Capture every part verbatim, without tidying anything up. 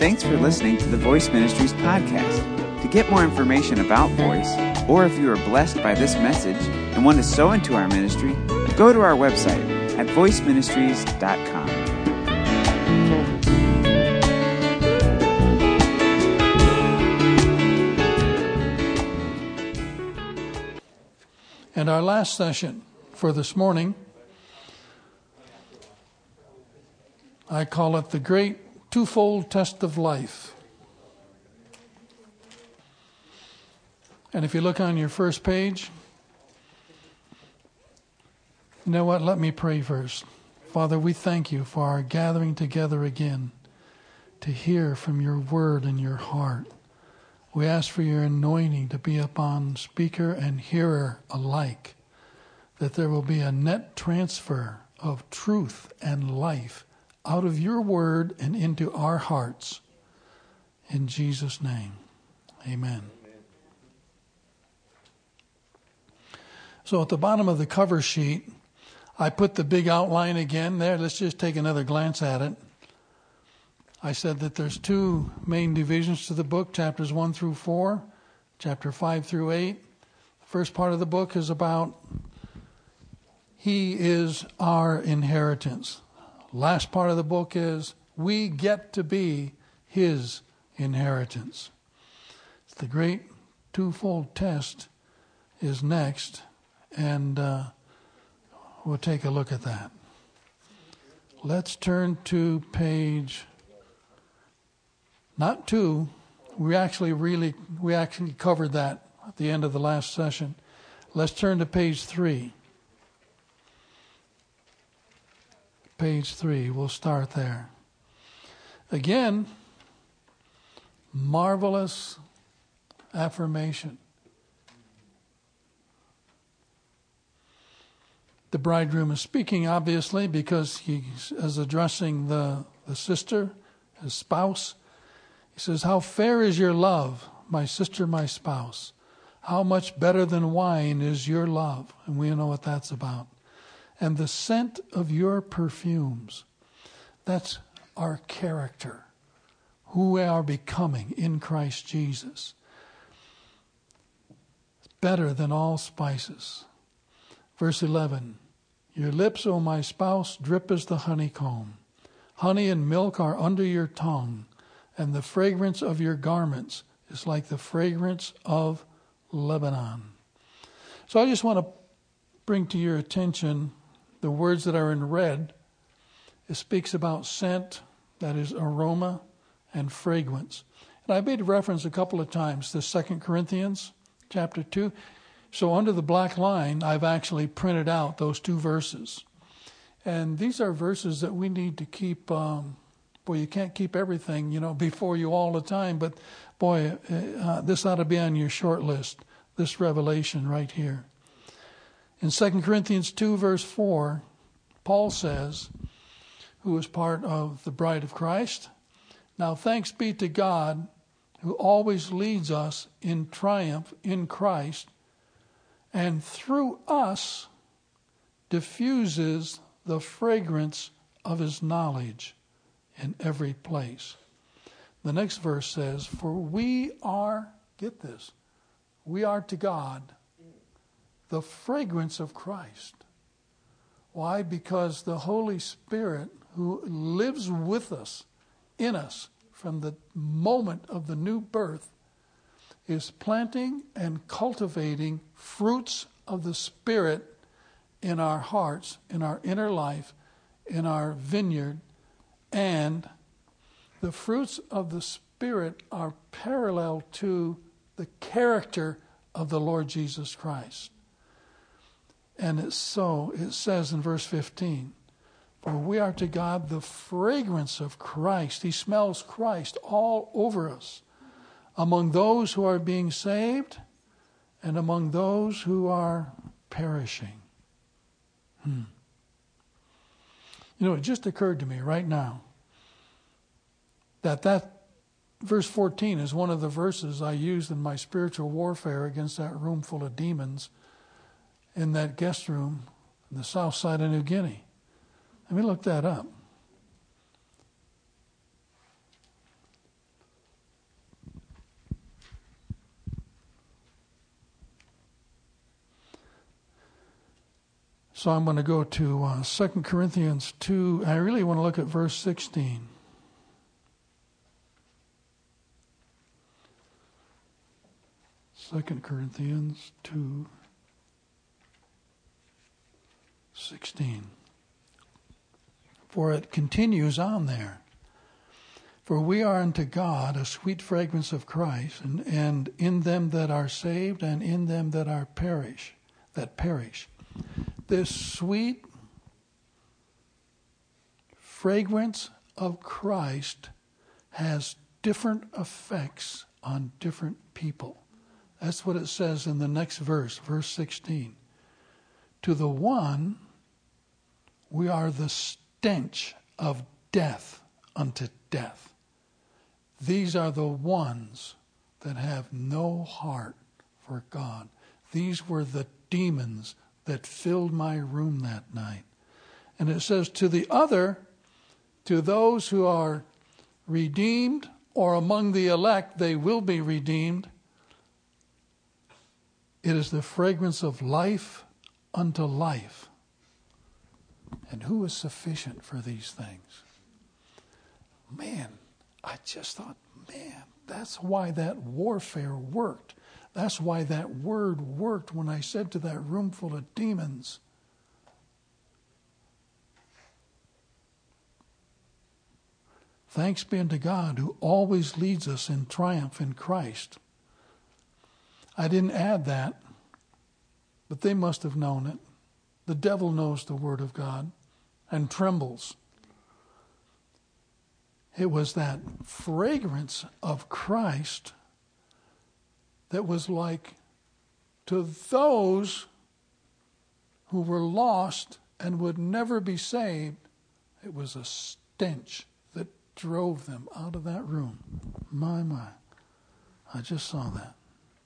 Thanks for listening to the Voice Ministries podcast. To get more information about Voice, or if you are blessed by this message and want to sow into our ministry, go to our website at voice ministries dot com. And our last session for this morning, I call it the Great Twofold Test of Life. And if you look on your first page, you know what? Let me pray first. Father, we thank you for our gathering together again to hear from your word and your heart. We ask for your anointing to be upon speaker and hearer alike, that there will be a net transfer of truth and life out of your word and into our hearts. In Jesus' name, amen. So at the bottom of the cover sheet, I put the big outline again there. Let's just take another glance at it. I said that there's two main divisions to the book, chapters one through four, chapter five through eight. The first part of the book is about He is our inheritance. Last part of the book is we get to be His inheritance. The great twofold test is next, and uh, we'll take a look at that. Let's turn to page, not two, we actually really, we actually covered that at the end of the last session. Let's turn to page three. Page three, we'll start there. Again, marvelous affirmation. The bridegroom is speaking, obviously, because he is addressing the, the sister, his spouse. He says, "How fair is your love, my sister, my spouse. How much better than wine is your love." And we know what that's about. "And the scent of your perfumes." That's our character, who we are becoming in Christ Jesus. It's better than all spices. Verse eleven, "Your lips, O my spouse, drip as the honeycomb. Honey and milk are under your tongue, and the fragrance of your garments is like the fragrance of Lebanon." So I just want to bring to your attention the words that are in red. It speaks about scent, that is aroma, and fragrance. And I made reference a couple of times to Second Corinthians chapter two. So under the black line, I've actually printed out those two verses. And these are verses that we need to keep, um, boy, you can't keep everything, you know, before you all the time. But boy, uh, this ought to be on your short list, this revelation right here. In Second Corinthians two, verse four, Paul says, who is part of the bride of Christ, "Now thanks be to God, who always leads us in triumph in Christ, and through us diffuses the fragrance of his knowledge in every place." The next verse says, "For we are," get this, "we are to God the fragrance of Christ." Why? Because the Holy Spirit, who lives with us, in us, from the moment of the new birth, is planting and cultivating fruits of the Spirit in our hearts, in our inner life, in our vineyard. And the fruits of the Spirit are parallel to the character of the Lord Jesus Christ. And it's so, it says in verse fifteen, "For we are to God the fragrance of Christ." He smells Christ all over us, among those who are being saved and among those who are perishing. Hmm. You know, it just occurred to me right now that that verse fourteen is one of the verses I used in my spiritual warfare against that room full of demons in that guest room in the south side of New Guinea. Let me look that up. So I'm going to go to uh, Second Corinthians two. I really want to look at verse sixteen. Second Corinthians two sixteen. For it continues on there. For we are unto God a sweet fragrance of Christ, and, and in them that are saved, and in them that are perish, that perish. This sweet fragrance of Christ has different effects on different people. That's what it says in the next verse, verse sixteen. To the one, we are the stench of death unto death. These are the ones that have no heart for God. These were the demons that filled my room that night. And it says, to the other, to those who are redeemed, or among the elect, they will be redeemed. It is the fragrance of life unto life. And who is sufficient for these things? Man, I just thought, man, that's why that warfare worked. That's why that word worked when I said to that room full of demons, thanks be unto God who always leads us in triumph in Christ. I didn't add that, but they must have known it. The devil knows the word of God and trembles. It was that fragrance of Christ that was like, to those who were lost and would never be saved, it was a stench that drove them out of that room. My, my. I just saw that.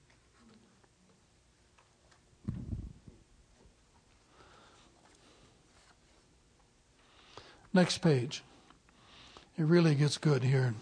Next page. It really gets good here.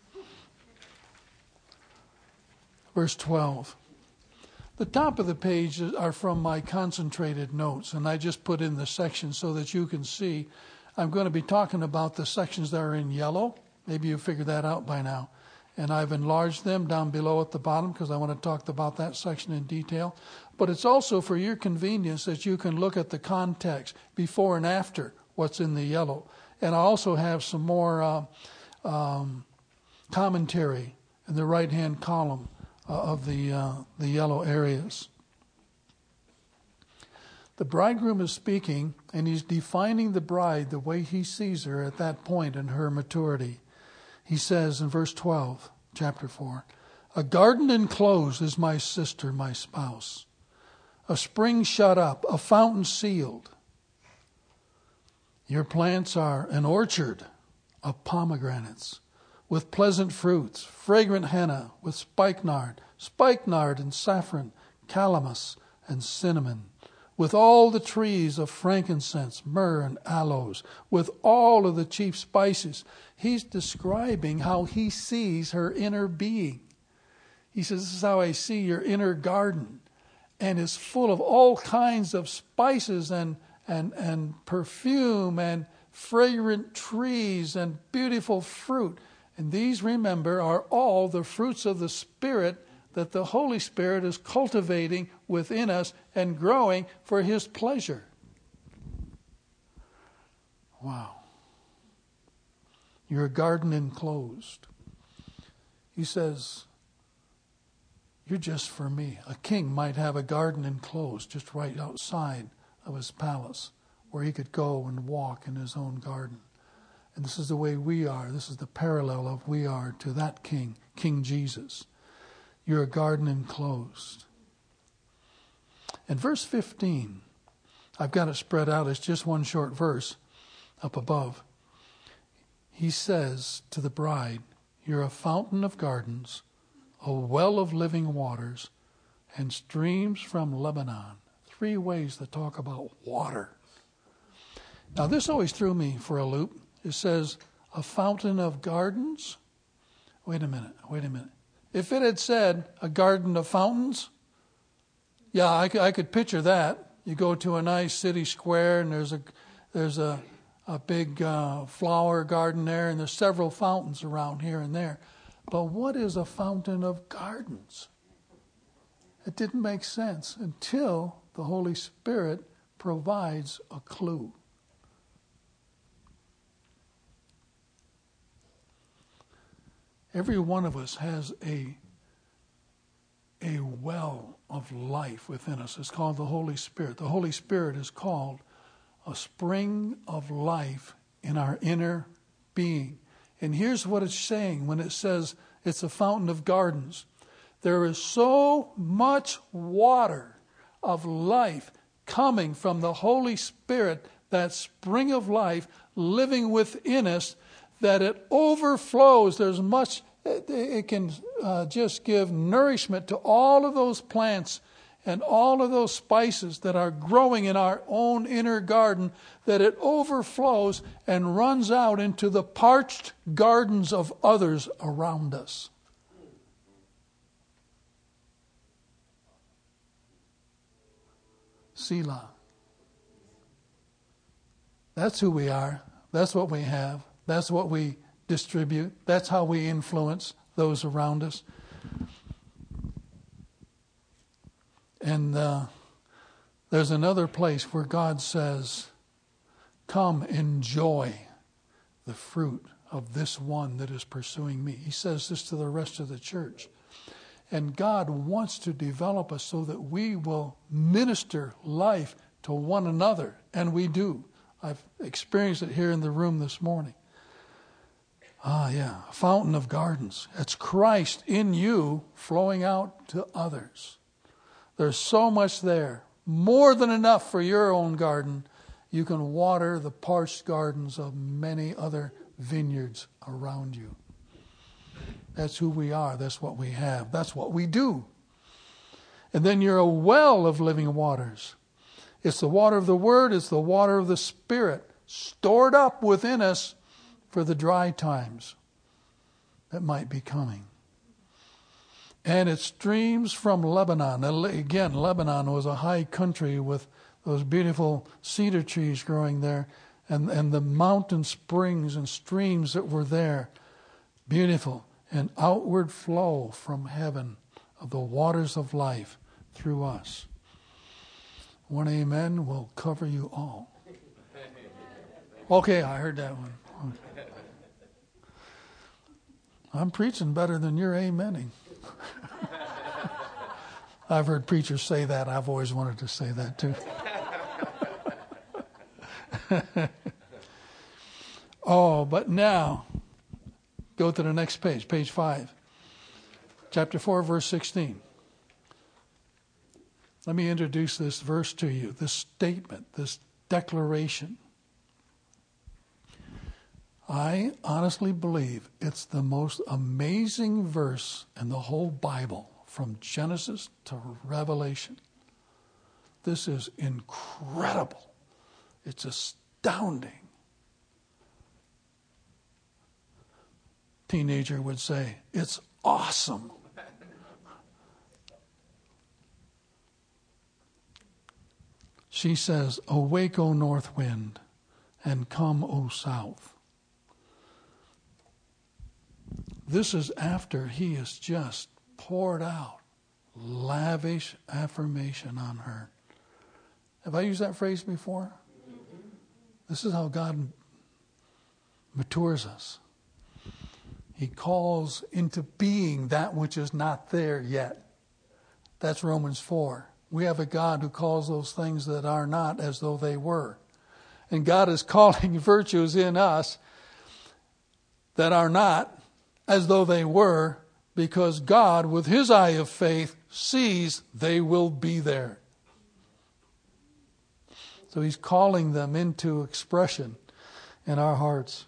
Verse twelve. The top of the page are from my concentrated notes, and I just put in the sections so that you can see. I'm going to be talking about the sections that are in yellow. Maybe you figured that out by now. And I've enlarged them down below at the bottom because I want to talk about that section in detail. But it's also for your convenience that you can look at the context before and after what's in the yellow. And I also have some more uh, um, commentary in the right-hand column uh, of the uh, the yellow areas. The bridegroom is speaking, and he's defining the bride the way he sees her at that point in her maturity. He says in verse twelve, chapter four, a garden enclosed is my sister, my spouse, a spring shut up, a fountain sealed. Your plants are an orchard of pomegranates with pleasant fruits, fragrant henna with spikenard, spikenard and saffron, calamus and cinnamon, with all the trees of frankincense, myrrh and aloes, with all of the chief spices. He's describing how he sees her inner being. He says, this is how I see your inner garden. And it's full of all kinds of spices and And, and perfume and fragrant trees and beautiful fruit. And these, remember, are all the fruits of the Spirit that the Holy Spirit is cultivating within us and growing for His pleasure. Wow. You're a garden enclosed. He says, you're just for me. A king might have a garden enclosed just right outside of his palace, where he could go and walk in his own garden. And this is the way we are. This is the parallel of we are to that king, King Jesus. You're a garden enclosed. And verse fifteen, I've got it spread out. It's just one short verse up above. He says to the bride, you're a fountain of gardens, a well of living waters, and streams from Lebanon. Three ways to talk about water. Now, this always threw me for a loop. It says, a fountain of gardens. Wait a minute, wait a minute. If it had said a garden of fountains, yeah, I, I could picture that. You go to a nice city square, and there's a there's a a big uh, flower garden there, and there's several fountains around here and there. But what is a fountain of gardens? It didn't make sense until the Holy Spirit provides a clue. Every one of us has a, a well of life within us. It's called the Holy Spirit. The Holy Spirit is called a spring of life in our inner being. And here's what it's saying when it says it's a fountain of gardens. There is so much water of life coming from the Holy Spirit, that spring of life living within us, that it overflows. There's much, it, it can uh, just give nourishment to all of those plants and all of those spices that are growing in our own inner garden, that it overflows and runs out into the parched gardens of others around us. Selah. That's who we are. That's what we have. That's what we distribute. That's how we influence those around us. And uh, there's another place where God says, come enjoy the fruit of this one that is pursuing me. He says this to the rest of the church. And God wants to develop us so that we will minister life to one another. And we do. I've experienced it here in the room this morning. Ah, yeah, a fountain of gardens. It's Christ in you flowing out to others. There's so much there, more than enough for your own garden. You can water the parched gardens of many other vineyards around you. That's who we are. That's what we have. That's what we do. And then you're a well of living waters. It's the water of the Word. It's the water of the Spirit stored up within us for the dry times that might be coming. And it streams from Lebanon. Again, Lebanon was a high country with those beautiful cedar trees growing there, and, and the mountain springs and streams that were there. Beautiful. An outward flow from heaven of the waters of life through us. One amen will cover you all. Okay, I heard that one. I'm preaching better than you're amening. I've heard preachers say that. I've always wanted to say that too. Oh, but now, go to the next page, page five. Chapter four, verse sixteen. Let me introduce this verse to you, this statement, this declaration. I honestly believe it's the most amazing verse in the whole Bible, from Genesis to Revelation. This is incredible. It's astounding. Teenager would say, it's awesome. She says, awake, O north wind, and come, O south. This is after he has just poured out lavish affirmation on her. Have I used that phrase before? This is how God matures us. He calls into being that which is not there yet. That's Romans four. We have a God who calls those things that are not as though they were. And God is calling virtues in us that are not as though they were, because God, with his eye of faith, sees they will be there. So he's calling them into expression in our hearts.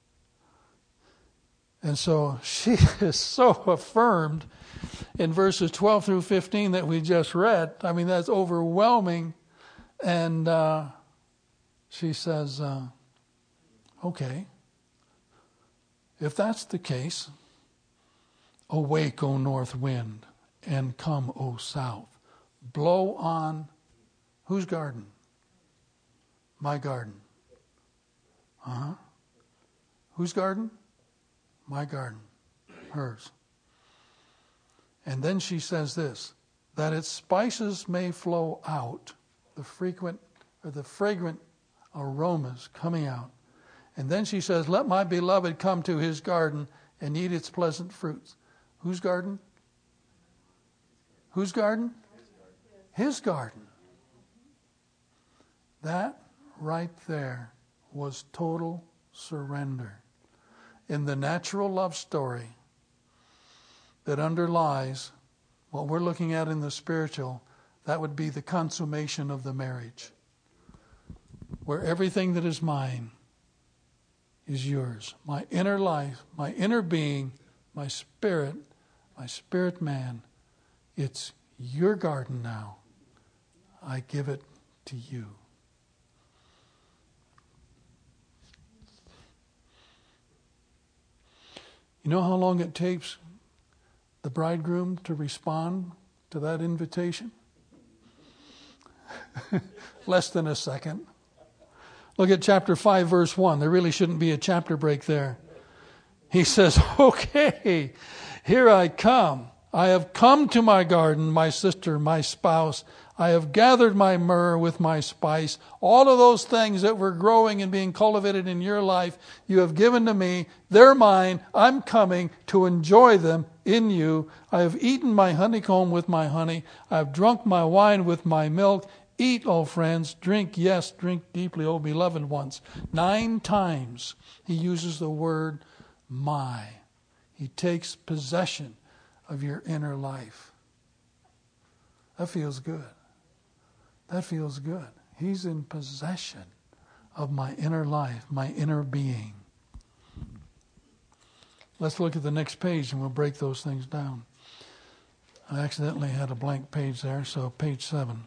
And so she is so affirmed in verses twelve through fifteen that we just read. I mean, that's overwhelming. And uh, she says, uh, okay, if that's the case, awake, O north wind, and come, O south. Blow on Whose garden? My garden. Uh-huh. Whose garden? My garden. Hers. And then she says this, that its spices may flow out, the frequent or the fragrant aromas coming out. And then she says, let my beloved come to his garden and eat its pleasant fruits. Whose garden? Whose garden? His garden. That right there was total surrender. In the natural love story that underlies what we're looking at in the spiritual, that would be the consummation of the marriage, where everything that is mine is yours. My inner life, my inner being, my spirit, my spirit man, it's your garden now. I give it to you. You know how long it takes the bridegroom to respond to that invitation? Less than a second. Look at chapter five, verse one. There really shouldn't be a chapter break there. He says, okay, here I come. I have come to my garden, my sister, my spouse. I have gathered my myrrh with my spice. All of those things that were growing and being cultivated in your life, you have given to me. They're mine. I'm coming to enjoy them in you. I have eaten my honeycomb with my honey. I have drunk my wine with my milk. Eat, O friends. Drink, yes, drink deeply, O beloved ones. Nine times he uses the word my. He takes possession of your inner life. That feels good. That feels good. He's in possession of my inner life, my inner being. Let's look at the next page and we'll break those things down. I accidentally had a blank page there, so page seven.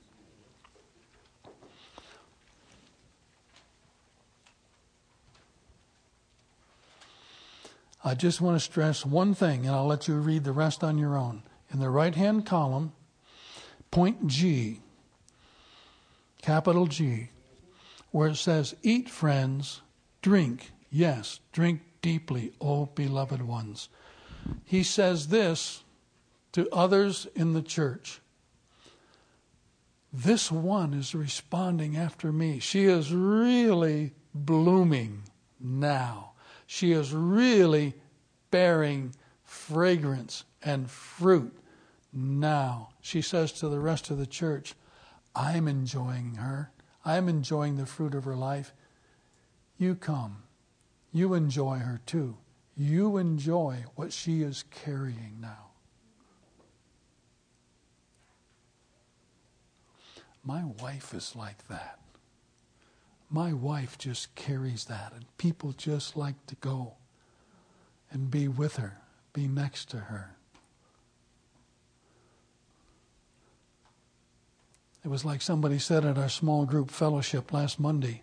I just want to stress one thing, and I'll let you read the rest on your own. In the right-hand column, point G, capital G, where it says, eat, friends, drink, yes, drink deeply, O beloved ones. He says this to others in the church. This one is responding after me. She is really blooming now. She is really bearing fragrance and fruit now. She says to the rest of the church, I'm enjoying her. I'm enjoying the fruit of her life. You come. You enjoy her too. You enjoy what she is carrying now. My wife is like that. My wife just carries that, and people just like to go and be with her, be next to her. It was like somebody said at our small group fellowship last Monday.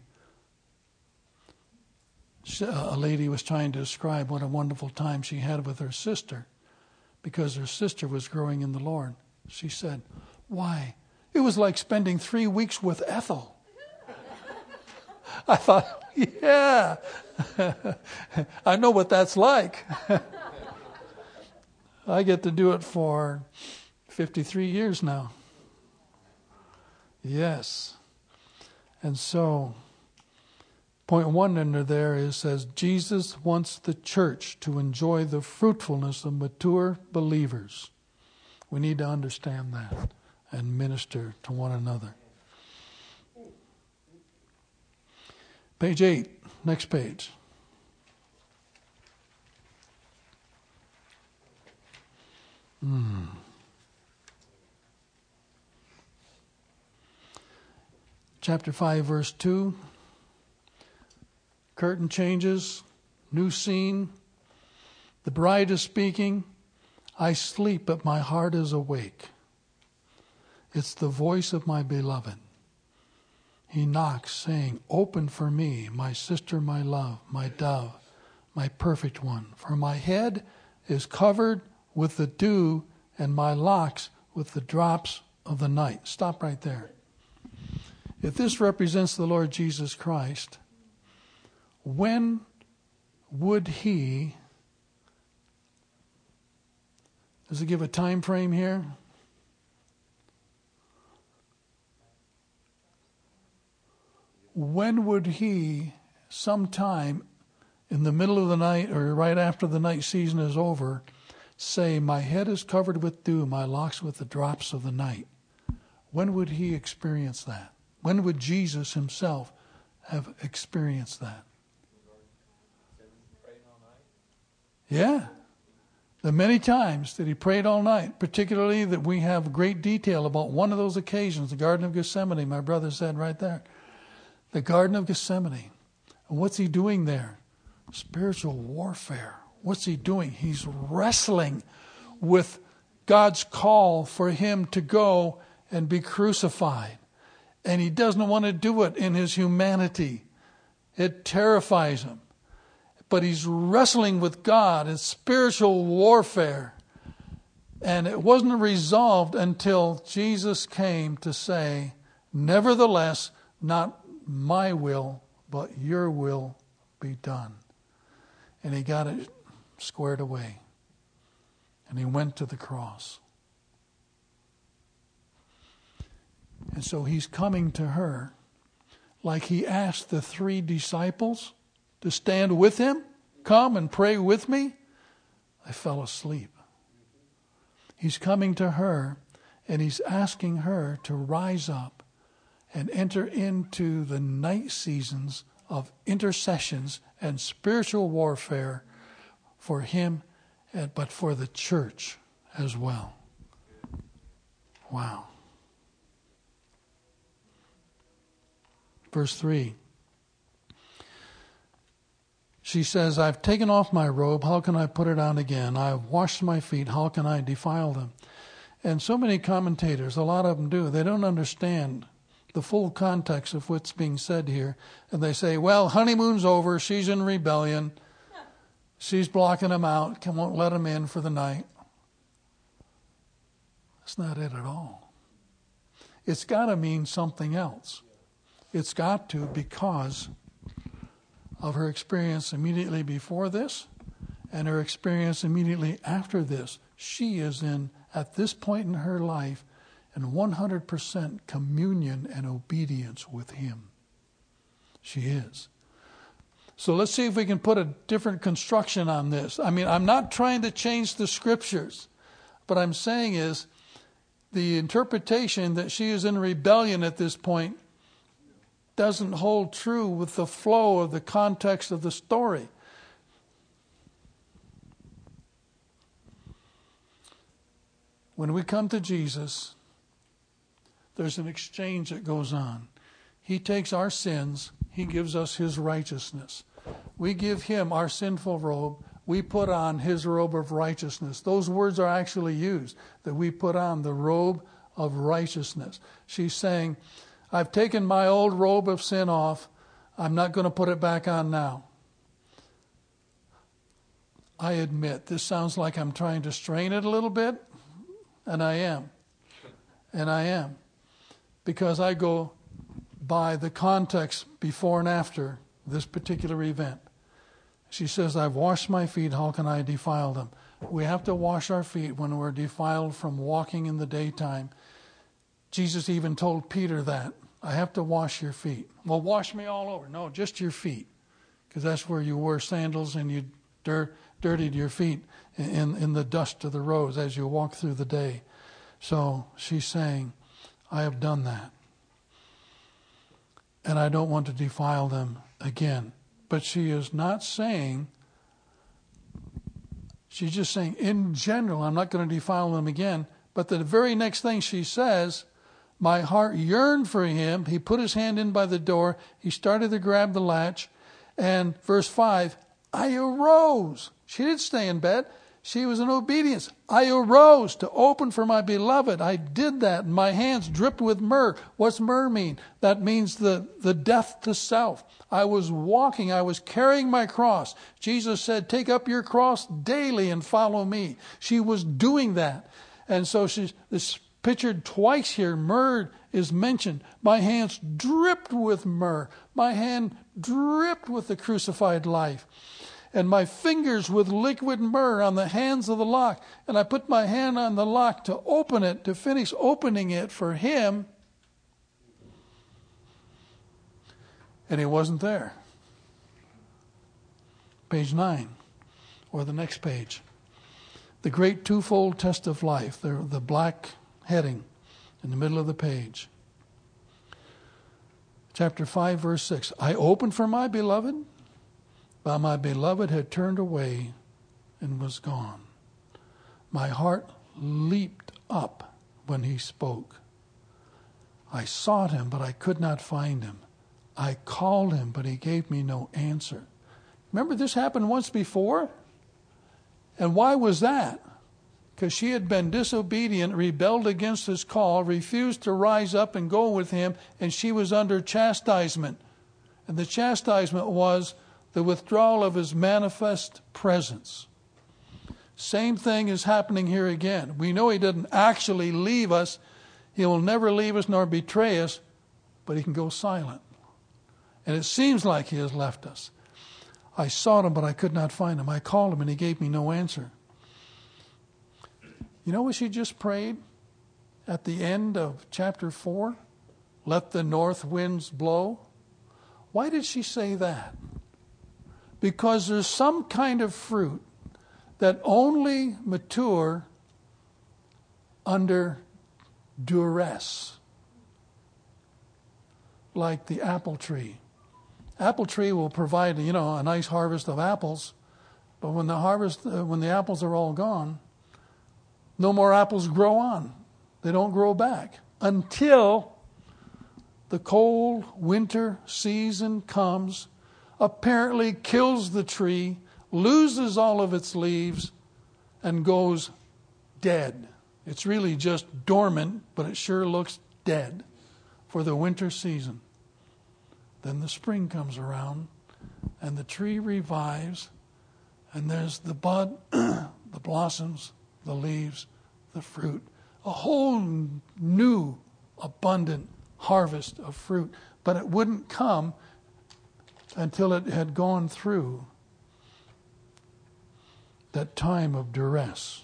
A lady was trying to describe what a wonderful time she had with her sister because her sister was growing in the Lord. She said, why, it was like spending three weeks with Ethel. I thought, yeah, I know what that's like. I get to do it for fifty-three years now. Yes. And so, point one under there is says, Jesus wants the church to enjoy the fruitfulness of mature believers. We need to understand that and minister to one another. Page eight, next page. Hmm. Chapter five, verse two. Curtain changes, new scene. The bride is speaking. I sleep, but my heart is awake. It's the voice of my beloved. He knocks, saying, open for me, my sister, my love, my dove, my perfect one. For my head is covered with the dew, and my locks with the drops of the night. Stop right there. if this represents the Lord Jesus Christ, when would he, does it give a time frame here? When would he, sometime in the middle of the night or right after the night season is over, say, my head is covered with dew, my locks with the drops of the night? When would he experience that? When would Jesus himself have experienced that? Yeah. The many times that he prayed all night, particularly that we have great detail about one of those occasions, the Garden of Gethsemane, my brother said right there. The Garden of Gethsemane. And what's he doing there? Spiritual warfare. What's he doing? He's wrestling with God's call for him to go and be crucified. And he doesn't want to do it in his humanity. It terrifies him. But he's wrestling with God in spiritual warfare. And it wasn't resolved until Jesus came to say, nevertheless, not my will, but your will be done. And he got it squared away. And he went to the cross. And so he's coming to her like he asked the three disciples to stand with him, come and pray with me. I fell asleep. He's coming to her and he's asking her to rise up and enter into the night seasons of intercessions and spiritual warfare for him, but for the church as well. Wow. Verse three. She says, I've taken off my robe. How can I put it on again? I've washed my feet. How can I defile them? And so many commentators, a lot of them do, they don't understand the full context of what's being said here. And they say, well, honeymoon's over. She's in rebellion. She's blocking him out. Won't let him in for the night. That's not it at all. It's got to mean something else. It's got to, because of her experience immediately before this and her experience immediately after this. She is in, at this point in her life, in one hundred percent communion and obedience with him. She is. So let's see if we can put a different construction on this. I mean, I'm not trying to change the scriptures. What I'm saying is the interpretation that she is in rebellion at this point doesn't hold true with the flow of the context of the story. When we come to Jesus, there's an exchange that goes on. He takes our sins, he gives us his righteousness. We give him our sinful robe, we put on his robe of righteousness. Those words are actually used, that we put on the robe of righteousness. She's saying, I've taken my old robe of sin off. I'm not going to put it back on now. I admit, this sounds like I'm trying to strain it a little bit, and I am. And I am. Because I go by the context before and after this particular event. She says, I've washed my feet, how can I defile them? We have to wash our feet when we're defiled from walking in the daytime. Jesus even told Peter that. I have to wash your feet. Well, wash me all over. No, just your feet. Because that's where you wore sandals and you dir- dirtied your feet in, in the dust of the roads as you walk through the day. So she's saying, I have done that. And I don't want to defile them again. But she is not saying, she's just saying, in general, I'm not going to defile them again. But the very next thing she says, my heart yearned for him. He put his hand in by the door. He started to grab the latch. And verse five, I arose. She didn't stay in bed. She was in obedience. I arose to open for my beloved. I did that. And my hands dripped with myrrh. What's myrrh mean? That means the, the death to self. I was walking. I was carrying my cross. Jesus said, take up your cross daily and follow me. She was doing that. And so she's, this pictured twice here. Myrrh is mentioned. My hands dripped with myrrh. My hand dripped with the crucified life. And my fingers with liquid myrrh on the hands of the lock. And I put my hand on the lock to open it, to finish opening it for him. And he wasn't there. Page nine, or the next page. The great twofold test of life, the, the black heading in the middle of the page. Chapter five, verse six. I opened for my beloved, but my beloved had turned away and was gone. My heart leaped up when he spoke. I sought him, but I could not find him. I called him, but he gave me no answer. Remember, this happened once before? And why was that? Because she had been disobedient, rebelled against his call, refused to rise up and go with him, and she was under chastisement. And the chastisement was the withdrawal of his manifest presence. Same thing is happening here again. We know he didn't actually leave us. He will never leave us nor betray us, but he can go silent. And it seems like he has left us. I sought him, but I could not find him. I called him, and he gave me no answer. You know what she just prayed at the end of chapter four? Let the north winds blow. Why did she say that? Because there's some kind of fruit that only mature under duress, like the apple tree. Apple tree will provide, you know, a nice harvest of apples, but when the harvest, uh, when the apples are all gone, no more apples grow on. They don't grow back until the cold winter season comes, apparently kills the tree, loses all of its leaves, and goes dead. It's really just dormant, but it sure looks dead for the winter season. Then the spring comes around, and the tree revives, and there's the bud, the blossoms, the leaves, the fruit. A whole new, abundant harvest of fruit. But it wouldn't come until it had gone through that time of duress.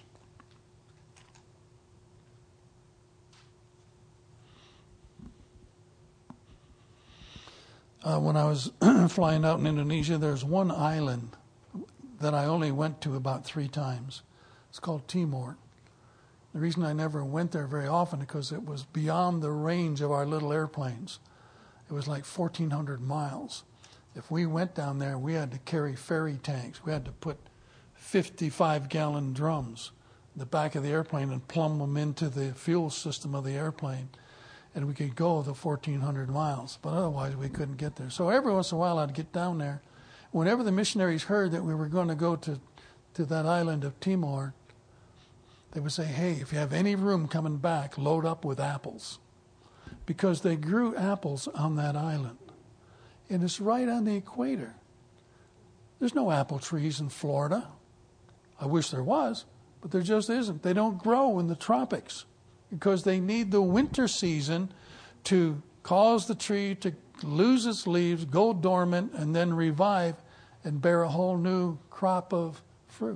Uh, when I was flying out in Indonesia, there's one island that I only went to about three times. It's called Timor. The reason I never went there very often is because it was beyond the range of our little airplanes. It was like fourteen hundred miles. If we went down there, we had to carry ferry tanks. We had to put fifty-five gallon drums in the back of the airplane and plumb them into the fuel system of the airplane. And we could go the fourteen hundred miles, but otherwise we couldn't get there. So every once in a while I'd get down there. Whenever the missionaries heard that we were going to go to, to that island of Timor, they would say, hey, if you have any room coming back, load up with apples. Because they grew apples on that island. And it's right on the equator. There's no apple trees in Florida. I wish there was, but there just isn't. They don't grow in the tropics, because they need the winter season to cause the tree to lose its leaves, go dormant, and then revive and bear a whole new crop of fruit.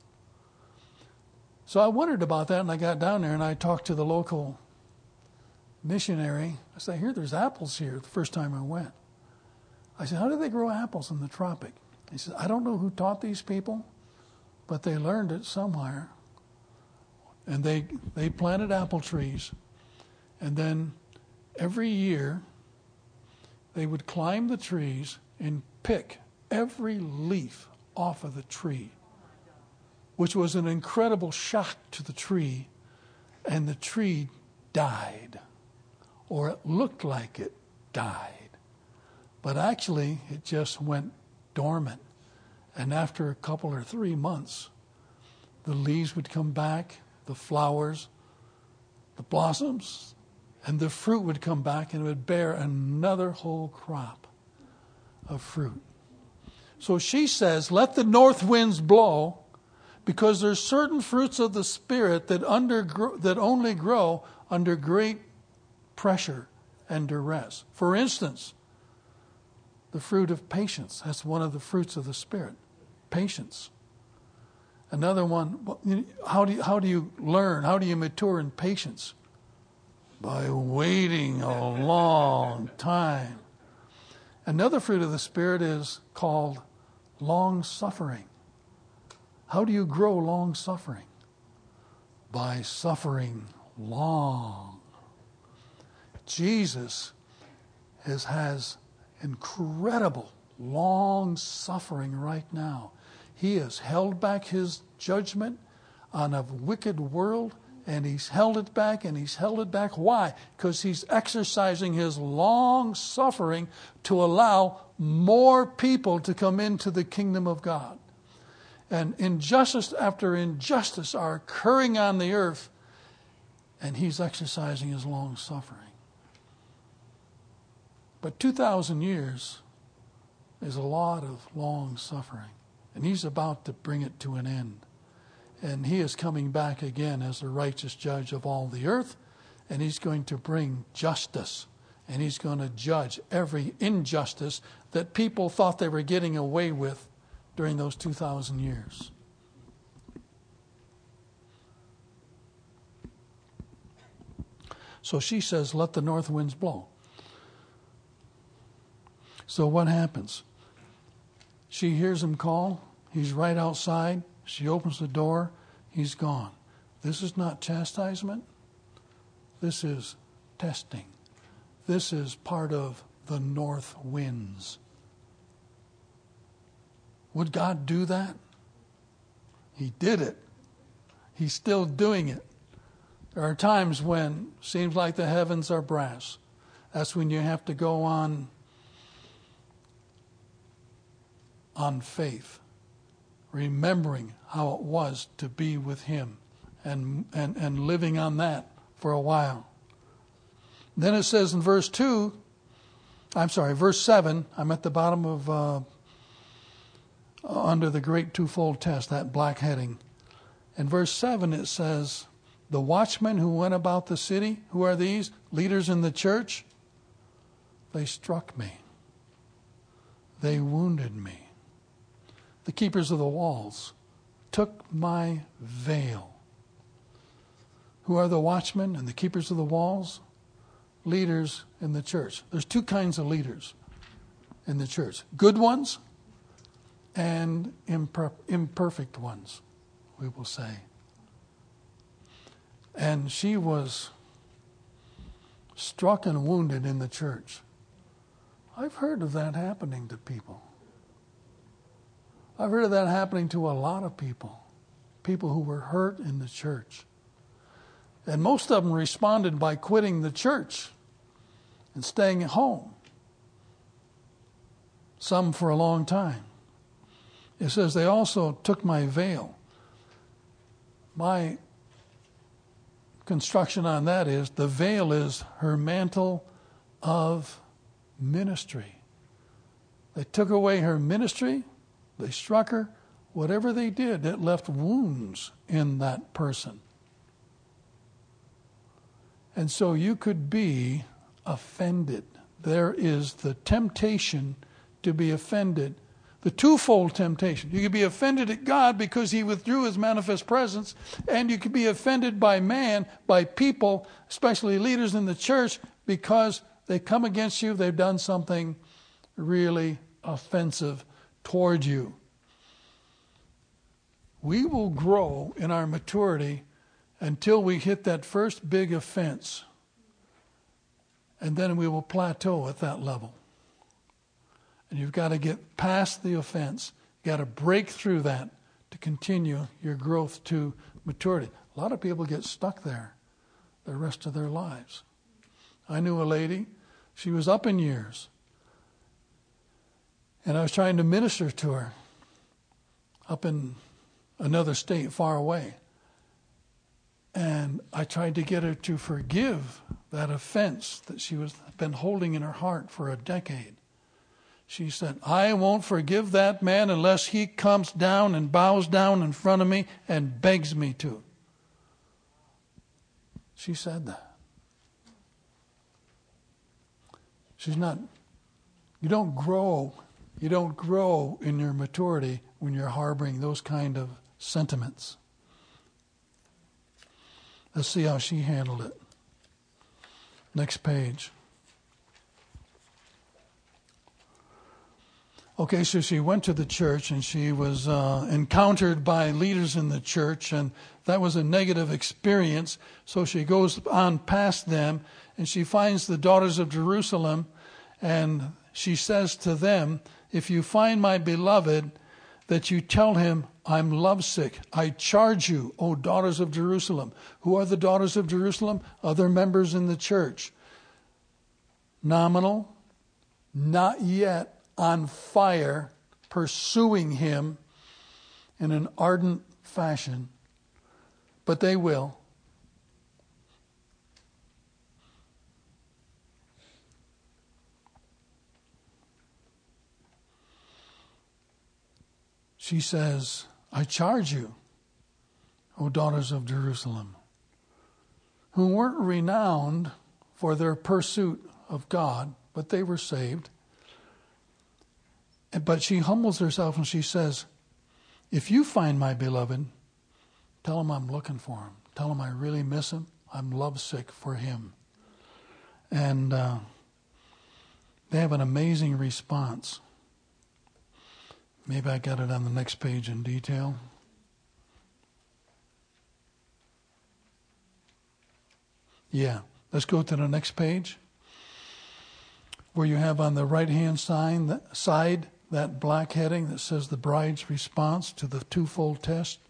So I wondered about that, and I got down there and I talked to the local missionary. I said, I hear there's apples here the first time I went. I said, how do they grow apples in the tropic? He said, I don't know who taught these people, but they learned it somewhere. And they, they planted apple trees. And then every year, they would climb the trees and pick every leaf off of the tree, which was an incredible shock to the tree. And the tree died, or it looked like it died. But actually, it just went dormant. And after a couple or three months, the leaves would come back, the flowers, the blossoms, and the fruit would come back, and it would bear another whole crop of fruit. So she says, let the north winds blow, because there's certain fruits of the Spirit that under that only grow under great pressure and duress. For instance, the fruit of patience. That's one of the fruits of the Spirit. Patience. Another one, how do you, how do you learn? How do you mature in patience? By waiting a long time. Another fruit of the Spirit is called long suffering. How do you grow long suffering? By suffering long. Jesus is, has incredible long suffering right now. He has held back his judgment on a wicked world, and he's held it back, and he's held it back. Why? Because he's exercising his long suffering to allow more people to come into the kingdom of God. And injustice after injustice are occurring on the earth, and he's exercising his long suffering. But two thousand years is a lot of long suffering, and he's about to bring it to an end. And he is coming back again as the righteous judge of all the earth, and he's going to bring justice, and he's going to judge every injustice that people thought they were getting away with during those two thousand years. So she says, let the north winds blow. So what happens? She hears him call. He's right outside. She opens the door. He's gone. This is not chastisement. This is testing. This is part of the north winds. Would God do that? He did it. He's still doing it. There are times when it seems like the heavens are brass. That's when you have to go on on faith, remembering how it was to be with him and, and, and living on that for a while. Then it says in verse two, I'm sorry, verse seven, I'm at the bottom of, uh, under the great twofold test, that black heading. In verse seven it says, the watchmen who went about the city, who are these? Leaders in the church. They struck me. They wounded me. The keepers of the walls took my veil. Who are the watchmen and the keepers of the walls? Leaders in the church. There's two kinds of leaders in the church. Good ones and imper- imperfect ones, we will say. And she was struck and wounded in the church. I've heard of that happening to people. I've heard of that happening to a lot of people. People who were hurt in the church. And most of them responded by quitting the church and staying at home. Some for a long time. It says they also took my veil. My construction on that is the veil is her mantle of ministry. They took away her ministry. They struck her. Whatever they did, it left wounds in that person. And so you could be offended. There is the temptation to be offended. The twofold temptation. You could be offended at God because he withdrew his manifest presence, and you could be offended by man, by people, especially leaders in the church, because they come against you, they've done something really offensive toward you. We will grow in our maturity until we hit that first big offense, and then we will plateau at that level. And you've got to get past the offense. You've got to break through that to continue your growth to maturity. A lot of people get stuck there the rest of their lives. I knew a lady, she was up in years, and I was trying to minister to her up in another state far away. And I tried to get her to forgive that offense that she was been holding in her heart for a decade. She said, I won't forgive that man unless he comes down and bows down in front of me and begs me to. She said that. She's not, you don't grow, you don't grow in your maturity when you're harboring those kind of sentiments. Let's see how she handled it. Next page. Okay, so she went to the church and she was uh, encountered by leaders in the church, and that was a negative experience. So she goes on past them and she finds the daughters of Jerusalem, and she says to them, if you find my beloved, that you tell him, I'm lovesick. I charge you, O daughters of Jerusalem. Who are the daughters of Jerusalem? Other members in the church. Nominal, not yet on fire, pursuing him in an ardent fashion, but they will. She says, I charge you, O daughters of Jerusalem, who weren't renowned for their pursuit of God, but they were saved. But she humbles herself and she says, if you find my beloved, tell him I'm looking for him. Tell him I really miss him. I'm lovesick for him. And uh, they have an amazing response. Maybe I got it on the next page in detail. Yeah, let's go to the next page, where you have on the right-hand side, side that black heading that says the bride's response to the twofold test.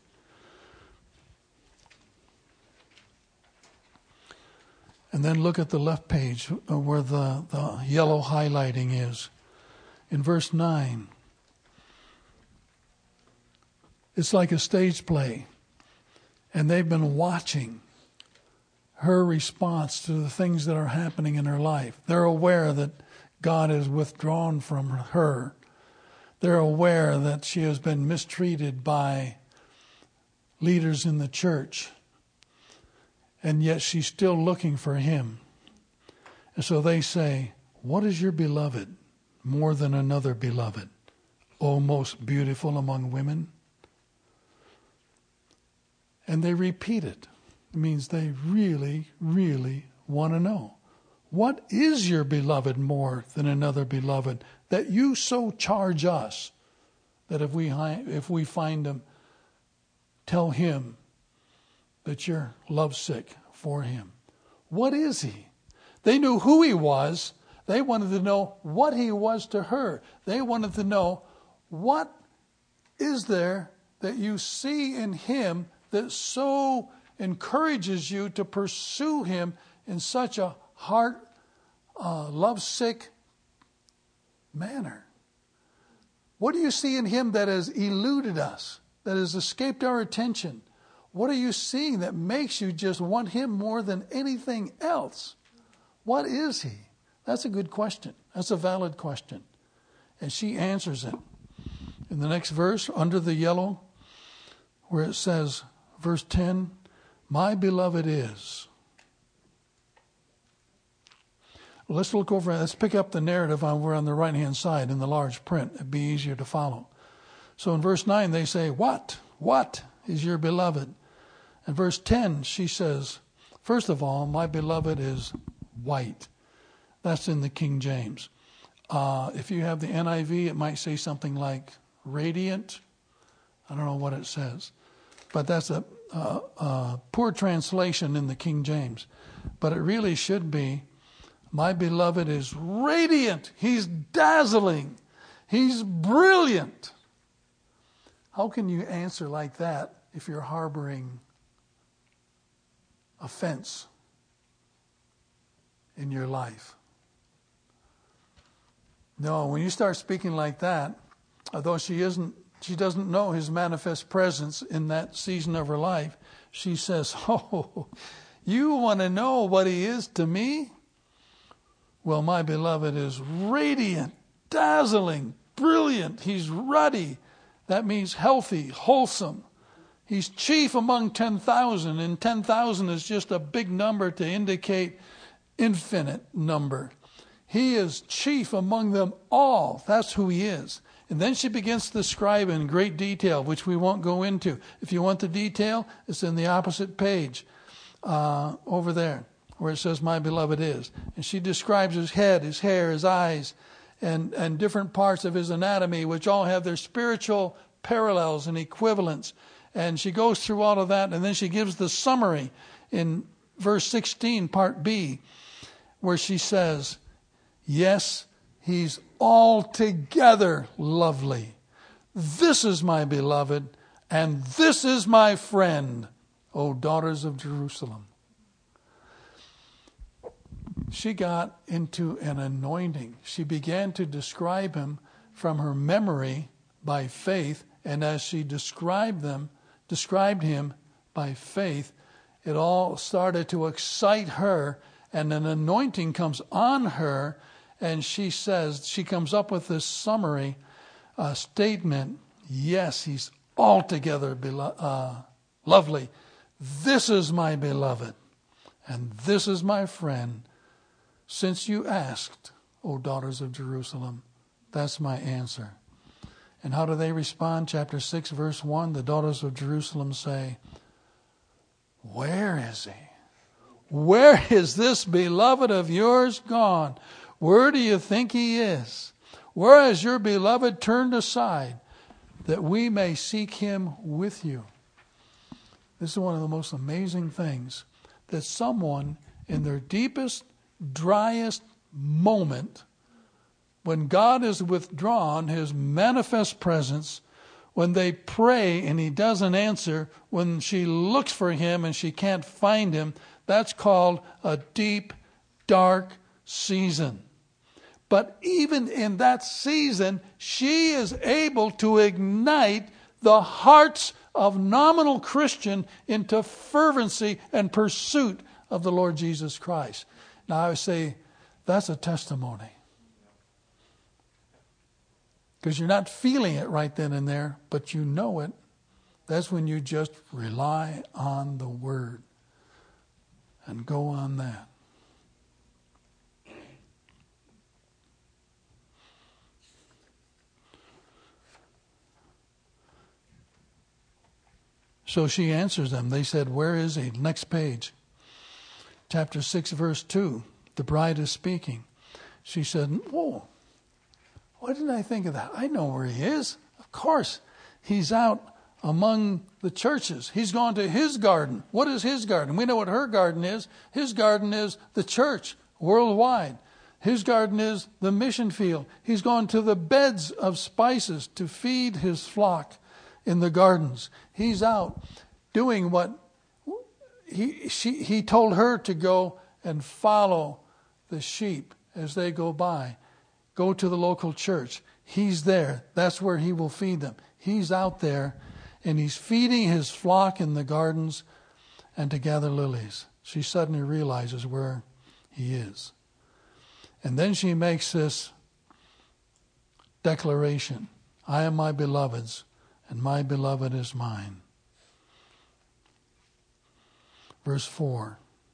And then look at the left page where the, the yellow highlighting is. In verse nine, it's like a stage play. And they've been watching her response to the things that are happening in her life. They're aware that God has withdrawn from her. They're aware that she has been mistreated by leaders in the church. And yet she's still looking for him. And so they say, what is your beloved more than another beloved? O most beautiful among women. And they repeat it. It means they really, really want to know. What is your beloved more than another beloved, that you so charge us that if we if we find him, tell him that you're lovesick for him? What is he? They knew who he was. They wanted to know what he was to her. They wanted to know, what is there that you see in him that so encourages you to pursue him in such a heart uh, lovesick manner? What do you see in him that has eluded us, that has escaped our attention? What are you seeing that makes you just want him more than anything else? What is he? That's a good question. That's a valid question. And she answers it. In the next verse, under the yellow, where it says, verse ten, my beloved is. Let's look over, let's pick up the narrative over on the right-hand side in the large print. It'd be easier to follow. So in verse nine, they say, what? What is your beloved? In verse ten, she says, first of all, my beloved is white. That's in the King James. Uh, if you have the N I V, it might say something like radiant. I don't know what it says. But that's a, a, a poor translation in the King James. But it really should be, my beloved is radiant. He's dazzling. He's brilliant. How can you answer like that if you're harboring offense in your life? No, when you start speaking like that, although she isn't, she doesn't know his manifest presence in that season of her life, she says, oh, you want to know what he is to me? Well, my beloved is radiant, dazzling, brilliant. He's ruddy. That means healthy, wholesome. He's chief among ten thousand, and ten thousand is just a big number to indicate infinite number. He is chief among them all. That's who he is. And then she begins to describe in great detail, which we won't go into. If you want the detail, it's in the opposite page uh, over there, where it says, my beloved is. And she describes his head, his hair, his eyes, and, and different parts of his anatomy, which all have their spiritual parallels and equivalents. And she goes through all of that, and then she gives the summary in verse sixteen, part B, where she says, yes, he's altogether lovely. This is my beloved, and this is my friend, O daughters of Jerusalem. She got into an anointing. She began to describe him from her memory by faith, and as she described them, described him by faith, it all started to excite her, and an anointing comes on her, and she says, she comes up with this summary uh, statement, yes, he's altogether belo- uh, lovely. This is my beloved, and this is my friend. Since you asked, O daughters of Jerusalem, that's my answer. And how do they respond? Chapter six, verse one, the daughters of Jerusalem say, where is he? Where is this beloved of yours gone? Where do you think he is? Where has your beloved turned aside, that we may seek him with you? This is one of the most amazing things, that someone in their deepest, driest moment, when God is withdrawn, his manifest presence, when they pray and he doesn't answer, when she looks for him and she can't find him, that's called a deep, dark season. But even in that season, she is able to ignite the hearts of nominal Christian into fervency and pursuit of the Lord Jesus Christ. Now I would say that's a testimony. Because you're not feeling it right then and there, but you know it. That's when you just rely on the Word and go on that. So she answers them. They said, where is he? Next page. Chapter six, verse two. The bride is speaking. She said, whoa, why didn't I think of that? I know where he is. Of course, he's out among the churches. He's gone to his garden. What is his garden? We know what her garden is. His garden is the church worldwide. His garden is the mission field. He's gone to the beds of spices to feed his flock in the gardens. He's out doing what he she he told her to go and follow the sheep as they go by. Go to the local church. He's there. That's where he will feed them. He's out there, and he's feeding his flock in the gardens and to gather lilies. She suddenly realizes where he is. And then she makes this declaration. I am my beloved's, and my beloved is mine. Verse four.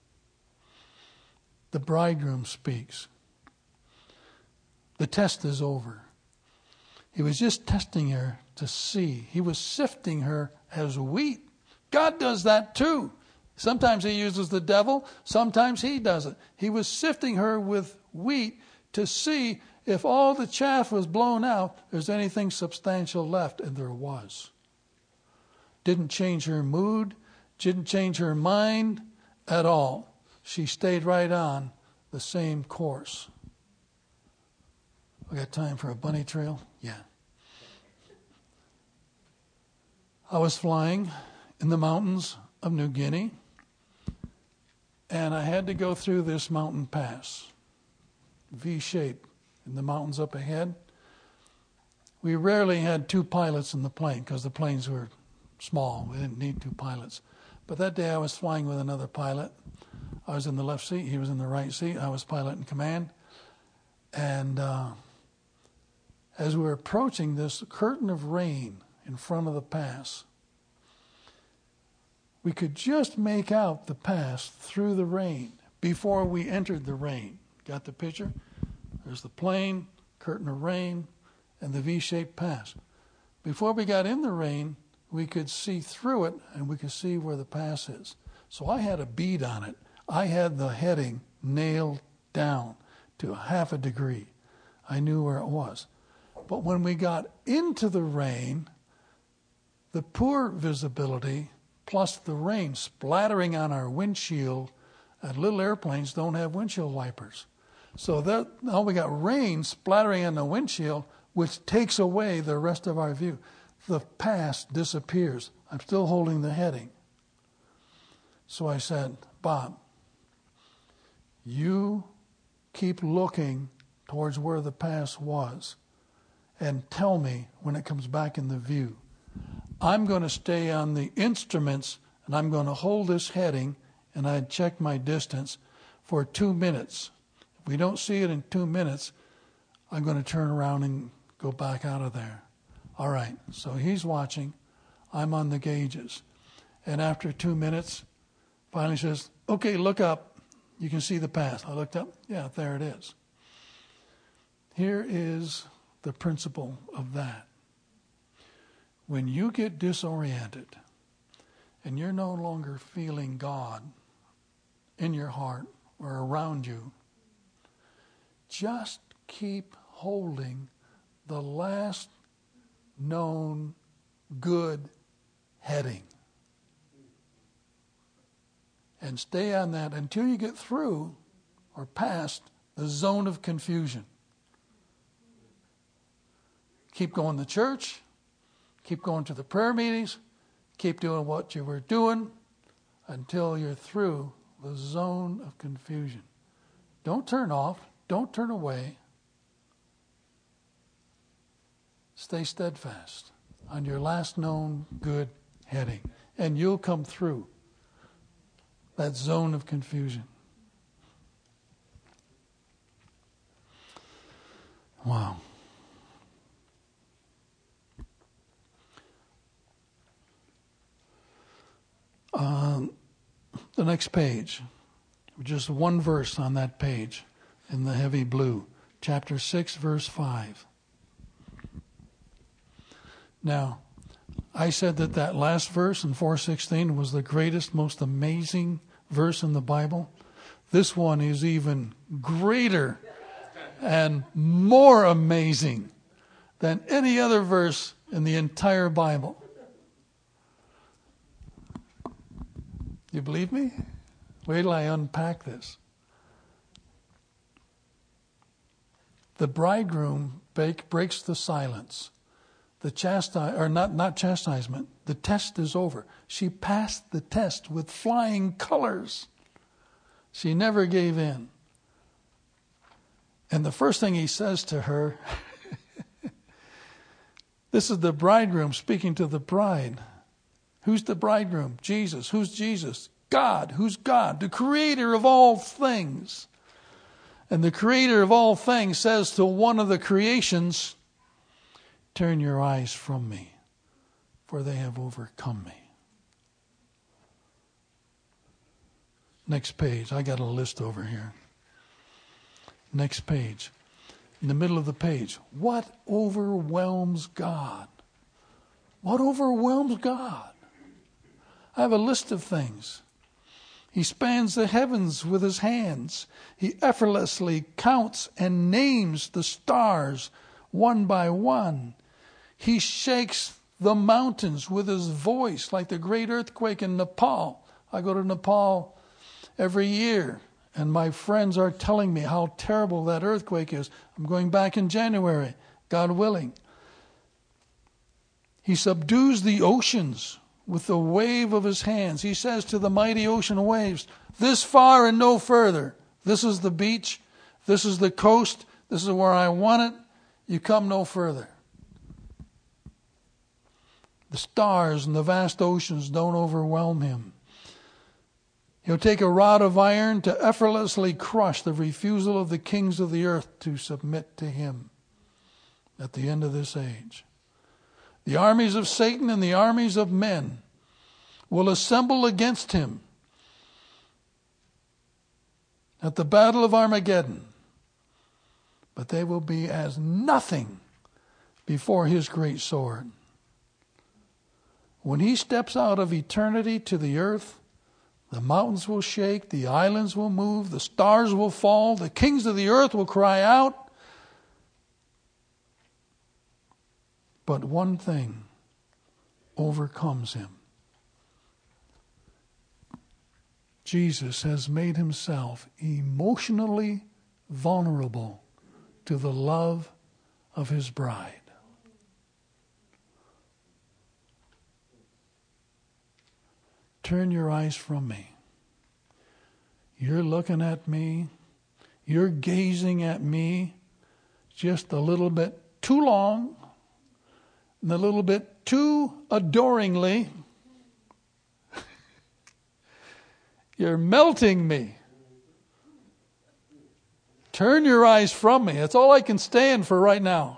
The bridegroom speaks. The test is over. He was just testing her to see. He was sifting her as wheat. God does that too. Sometimes he uses the devil. Sometimes he does it. He was sifting her with wheat to see if all the chaff was blown out, there's anything substantial left. And there was. Didn't change her mood. Didn't change her mind at all. She stayed right on the same course. We got time for a bunny trail? Yeah. I was flying in the mountains of New Guinea, and I had to go through this mountain pass, V-shape in the mountains up ahead. We rarely had two pilots in the plane because the planes were small. We didn't need two pilots. But that day I was flying with another pilot. I was in the left seat. He was in the right seat. I was pilot in command. And uh, as we were approaching this curtain of rain in front of the pass, we could just make out the pass through the rain before we entered the rain. Got the picture? There's the plain, curtain of rain, and the V-shaped pass. Before we got in the rain, we could see through it, and we could see where the pass is. So I had a bead on it. I had the heading nailed down to a half a degree. I knew where it was. But when we got into the rain, the poor visibility plus the rain splattering on our windshield, and little airplanes don't have windshield wipers. So that, now we got rain splattering on the windshield, which takes away the rest of our view. The pass disappears. I'm still holding the heading. So I said, Bob, you keep looking towards where the pass was and tell me when it comes back in the view. I'm going to stay on the instruments and I'm going to hold this heading, and I'd check my distance for two minutes. If we don't see it in two minutes, I'm going to turn around and go back out of there. All right, so he's watching. I'm on the gauges. And after two minutes, finally says, okay, look up. You can see the path. I looked up. Yeah, there it is. Here is the principle of that. When you get disoriented and you're no longer feeling God in your heart or around you, just keep holding the last known good heading. And stay on that until you get through or past the zone of confusion. Keep going to church. Keep going to the prayer meetings. Keep doing what you were doing until you're through the zone of confusion. Don't turn off. Don't turn away. Stay steadfast on your last known good heading, and you'll come through that zone of confusion. Wow. Um, the next page, just one verse on that page in the heavy blue, chapter six, verse five. Now, I said that that last verse in four sixteen was the greatest, most amazing verse in the Bible. This one is even greater and more amazing than any other verse in the entire Bible. You believe me? Wait till I unpack this. The bridegroom break, breaks the silence. The chastise, or not, not chastisement. The test is over. She passed the test with flying colors. She never gave in. And the first thing he says to her, this is the bridegroom speaking to the bride. Who's the bridegroom? Jesus. Who's Jesus? God. Who's God? The creator of all things. And the creator of all things says to one of the creations, turn your eyes from me, for they have overcome me. Next page. I got a list over here. Next page. In the middle of the page. What overwhelms God? What overwhelms God? I have a list of things. He spans the heavens with his hands. He effortlessly counts and names the stars one by one. He shakes the mountains with his voice, like the great earthquake in Nepal. I go to Nepal every year, and my friends are telling me how terrible that earthquake is. I'm going back in January, God willing. He subdues the oceans with the wave of his hands. He says to the mighty ocean waves, this far and no further. This is the beach. This is the coast. This is where I want it. You come no further. The stars and the vast oceans don't overwhelm him. He'll take a rod of iron to effortlessly crush the refusal of the kings of the earth to submit to him at the end of this age. The armies of Satan and the armies of men will assemble against him at the battle of Armageddon. but they will be as nothing before his great sword. When he steps out of eternity to the earth, the mountains will shake, the islands will move, the stars will fall, the kings of the earth will cry out. But one thing overcomes him. Jesus has made himself emotionally vulnerable to the love of his bride. Turn your eyes from me. You're looking at me. You're gazing at me just a little bit too long and a little bit too adoringly. You're melting me. Turn your eyes from me. That's all I can stand for right now.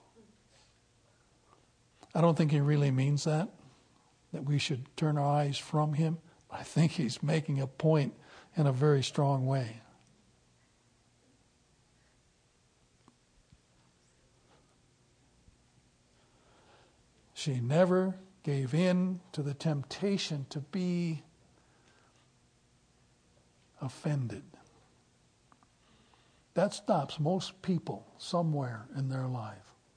I don't think he really means that, that we should turn our eyes from him. I think he's making a point in a very strong way. She never gave in to the temptation to be offended. That stops most people somewhere in their life.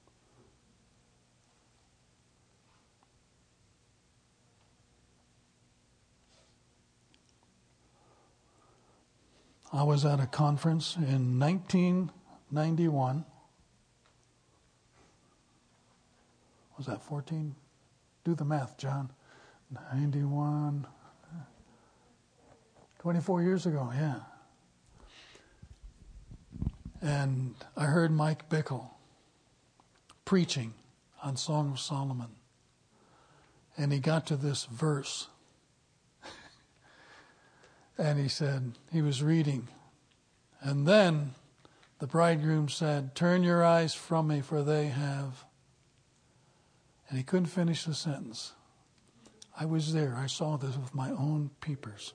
I was at a conference in nineteen ninety-one. Was that fourteen? Do the math, John. ninety-one. twenty-four years ago, yeah. And I heard Mike Bickle preaching on Song of Solomon. And he got to this verse. And he said, he was reading. And then the bridegroom said, "Turn your eyes from me, for they have..." And he couldn't finish the sentence. I was there. I saw this with my own peepers.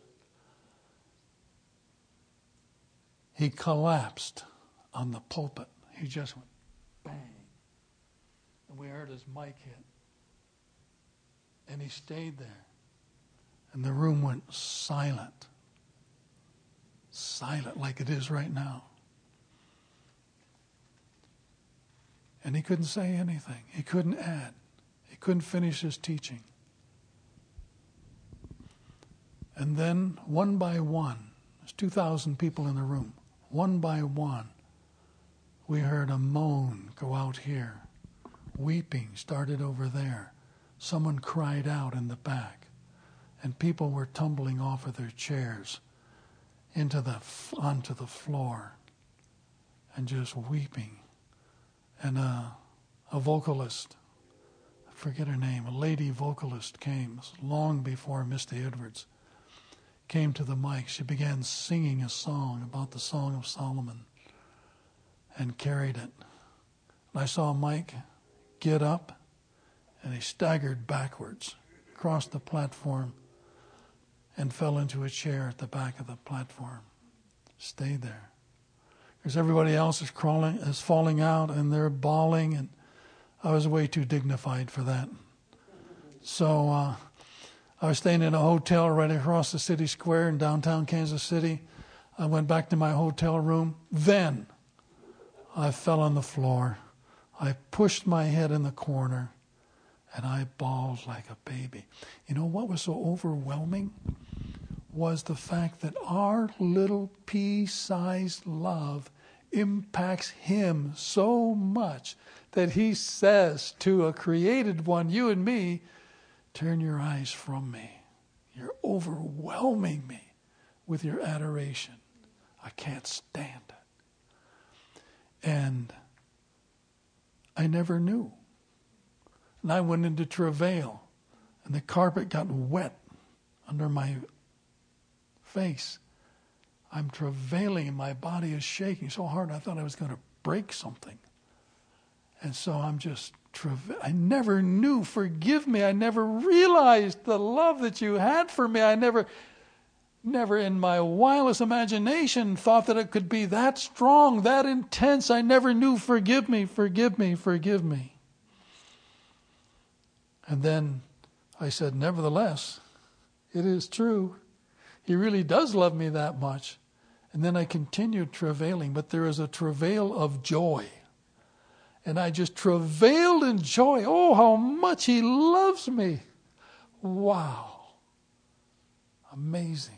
He collapsed on the pulpit. He just went bang. And we heard his mic hit. And he stayed there. And the room went silent. Silent like it is right now. And he couldn't say anything. He couldn't add. He couldn't finish his teaching. And then one by one, there's two thousand people in the room. One by one, we heard a moan go out here. Weeping started over there. Someone cried out in the back. And people were tumbling off of their chairs into the onto the floor and just weeping. And a, a vocalist, I forget her name, a lady vocalist came long before Misty Edwards, came to the mic. She began singing a song about the Song of Solomon and carried it. And I saw Mike get up and he staggered backwards across the platform and fell into a chair at the back of the platform. Stayed there. Because everybody else is crawling, is falling out, and they're bawling, and I was way too dignified for that. So uh, I was staying in a hotel right across the city square in downtown Kansas City. I went back to my hotel room. Then I fell on the floor. I pushed my head in the corner, and I bawled like a baby. You know what was so overwhelming? Was the fact that our little pea-sized love impacts him so much that he says to a created one, you and me, "Turn your eyes from me. You're overwhelming me with your adoration. I can't stand it." And I never knew. And I went into travail, and the carpet got wet under my face. I'm travailing, and my body is shaking so hard I thought I was going to break something. And so I'm just, trava- I never knew, forgive me, I never realized the love that you had for me. I never, never in my wildest imagination thought that it could be that strong, that intense. I never knew, forgive me, forgive me, forgive me. And then I said, nevertheless, it is true. He really does love me that much. And then I continued travailing, but there is a travail of joy. And I just travailed in joy. Oh, how much he loves me. Wow. Amazing.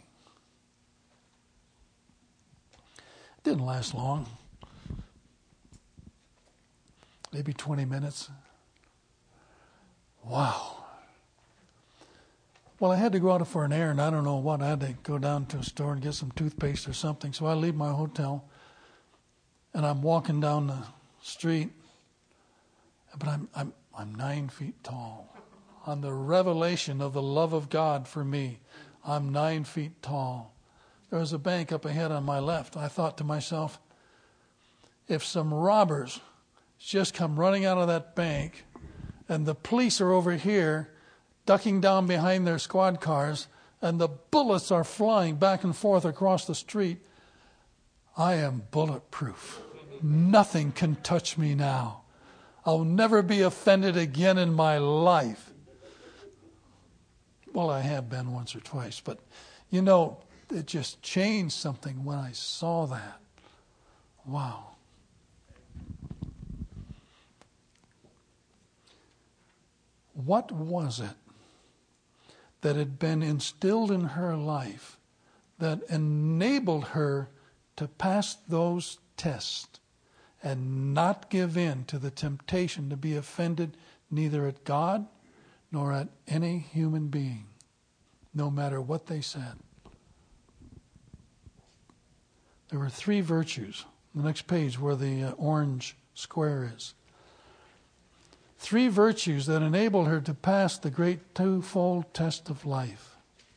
It didn't last long. Maybe twenty minutes. Wow. Well, I had to go out for an errand. I don't know what. I had to go down to a store and get some toothpaste or something. So I leave my hotel, and I'm walking down the street. But I'm I'm I'm nine feet tall. On the revelation of the love of God for me, I'm nine feet tall. There was a bank up ahead on my left. I thought to myself, if some robbers just come running out of that bank, and the police are over here, ducking down behind their squad cars, and the bullets are flying back and forth across the street, I am bulletproof. Nothing can touch me now. I'll never be offended again in my life. Well, I have been once or twice, but you know, it just changed something when I saw that. Wow. What was it that had been instilled in her life that enabled her to pass those tests and not give in to the temptation to be offended neither at God nor at any human being, no matter what they said? There were three virtues. The next page where the uh, orange square is. Three virtues that enabled her to pass the great twofold test of life.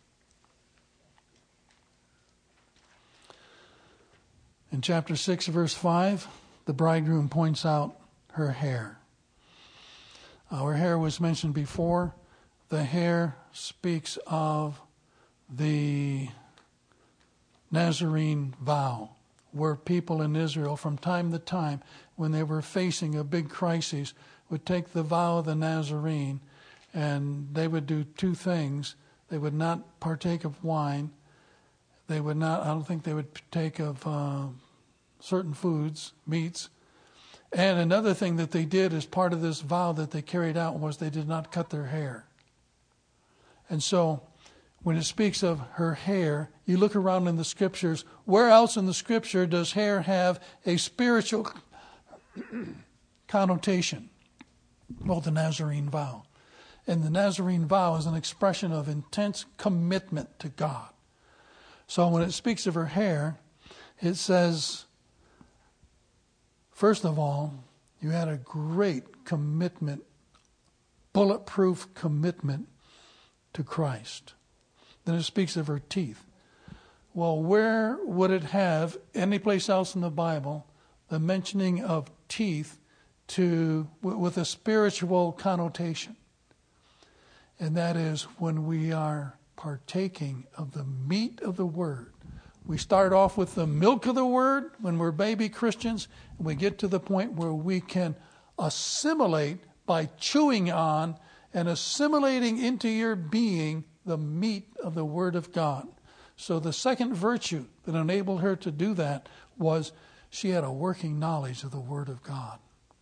In chapter six, verse five, the bridegroom points out her hair. Uh, her hair was mentioned before. The hair speaks of the Nazarene vow, where people in Israel from time to time, when they were facing a big crisis, would take the vow of the Nazarene, and they would do two things. They would not partake of wine. They would not, I don't think they would partake of uh, certain foods, meats. And another thing that they did as part of this vow that they carried out was they did not cut their hair. And so when it speaks of her hair, you look around in the scriptures, where else in the scripture does hair have a spiritual connotation? Well, the Nazarene vow. And the Nazarene vow is an expression of intense commitment to God. So when it speaks of her hair, it says, first of all, you had a great commitment, bulletproof commitment to Christ. Then it speaks of her teeth. Well, where would it have, any place else in the Bible, the mentioning of teeth to with a spiritual connotation? And that is when we are partaking of the meat of the Word. We start off with the milk of the Word when we're baby Christians, and we get to the point where we can assimilate by chewing on and assimilating into your being the meat of the Word of God. So the second virtue that enabled her to do that was she had a working knowledge of the Word of God.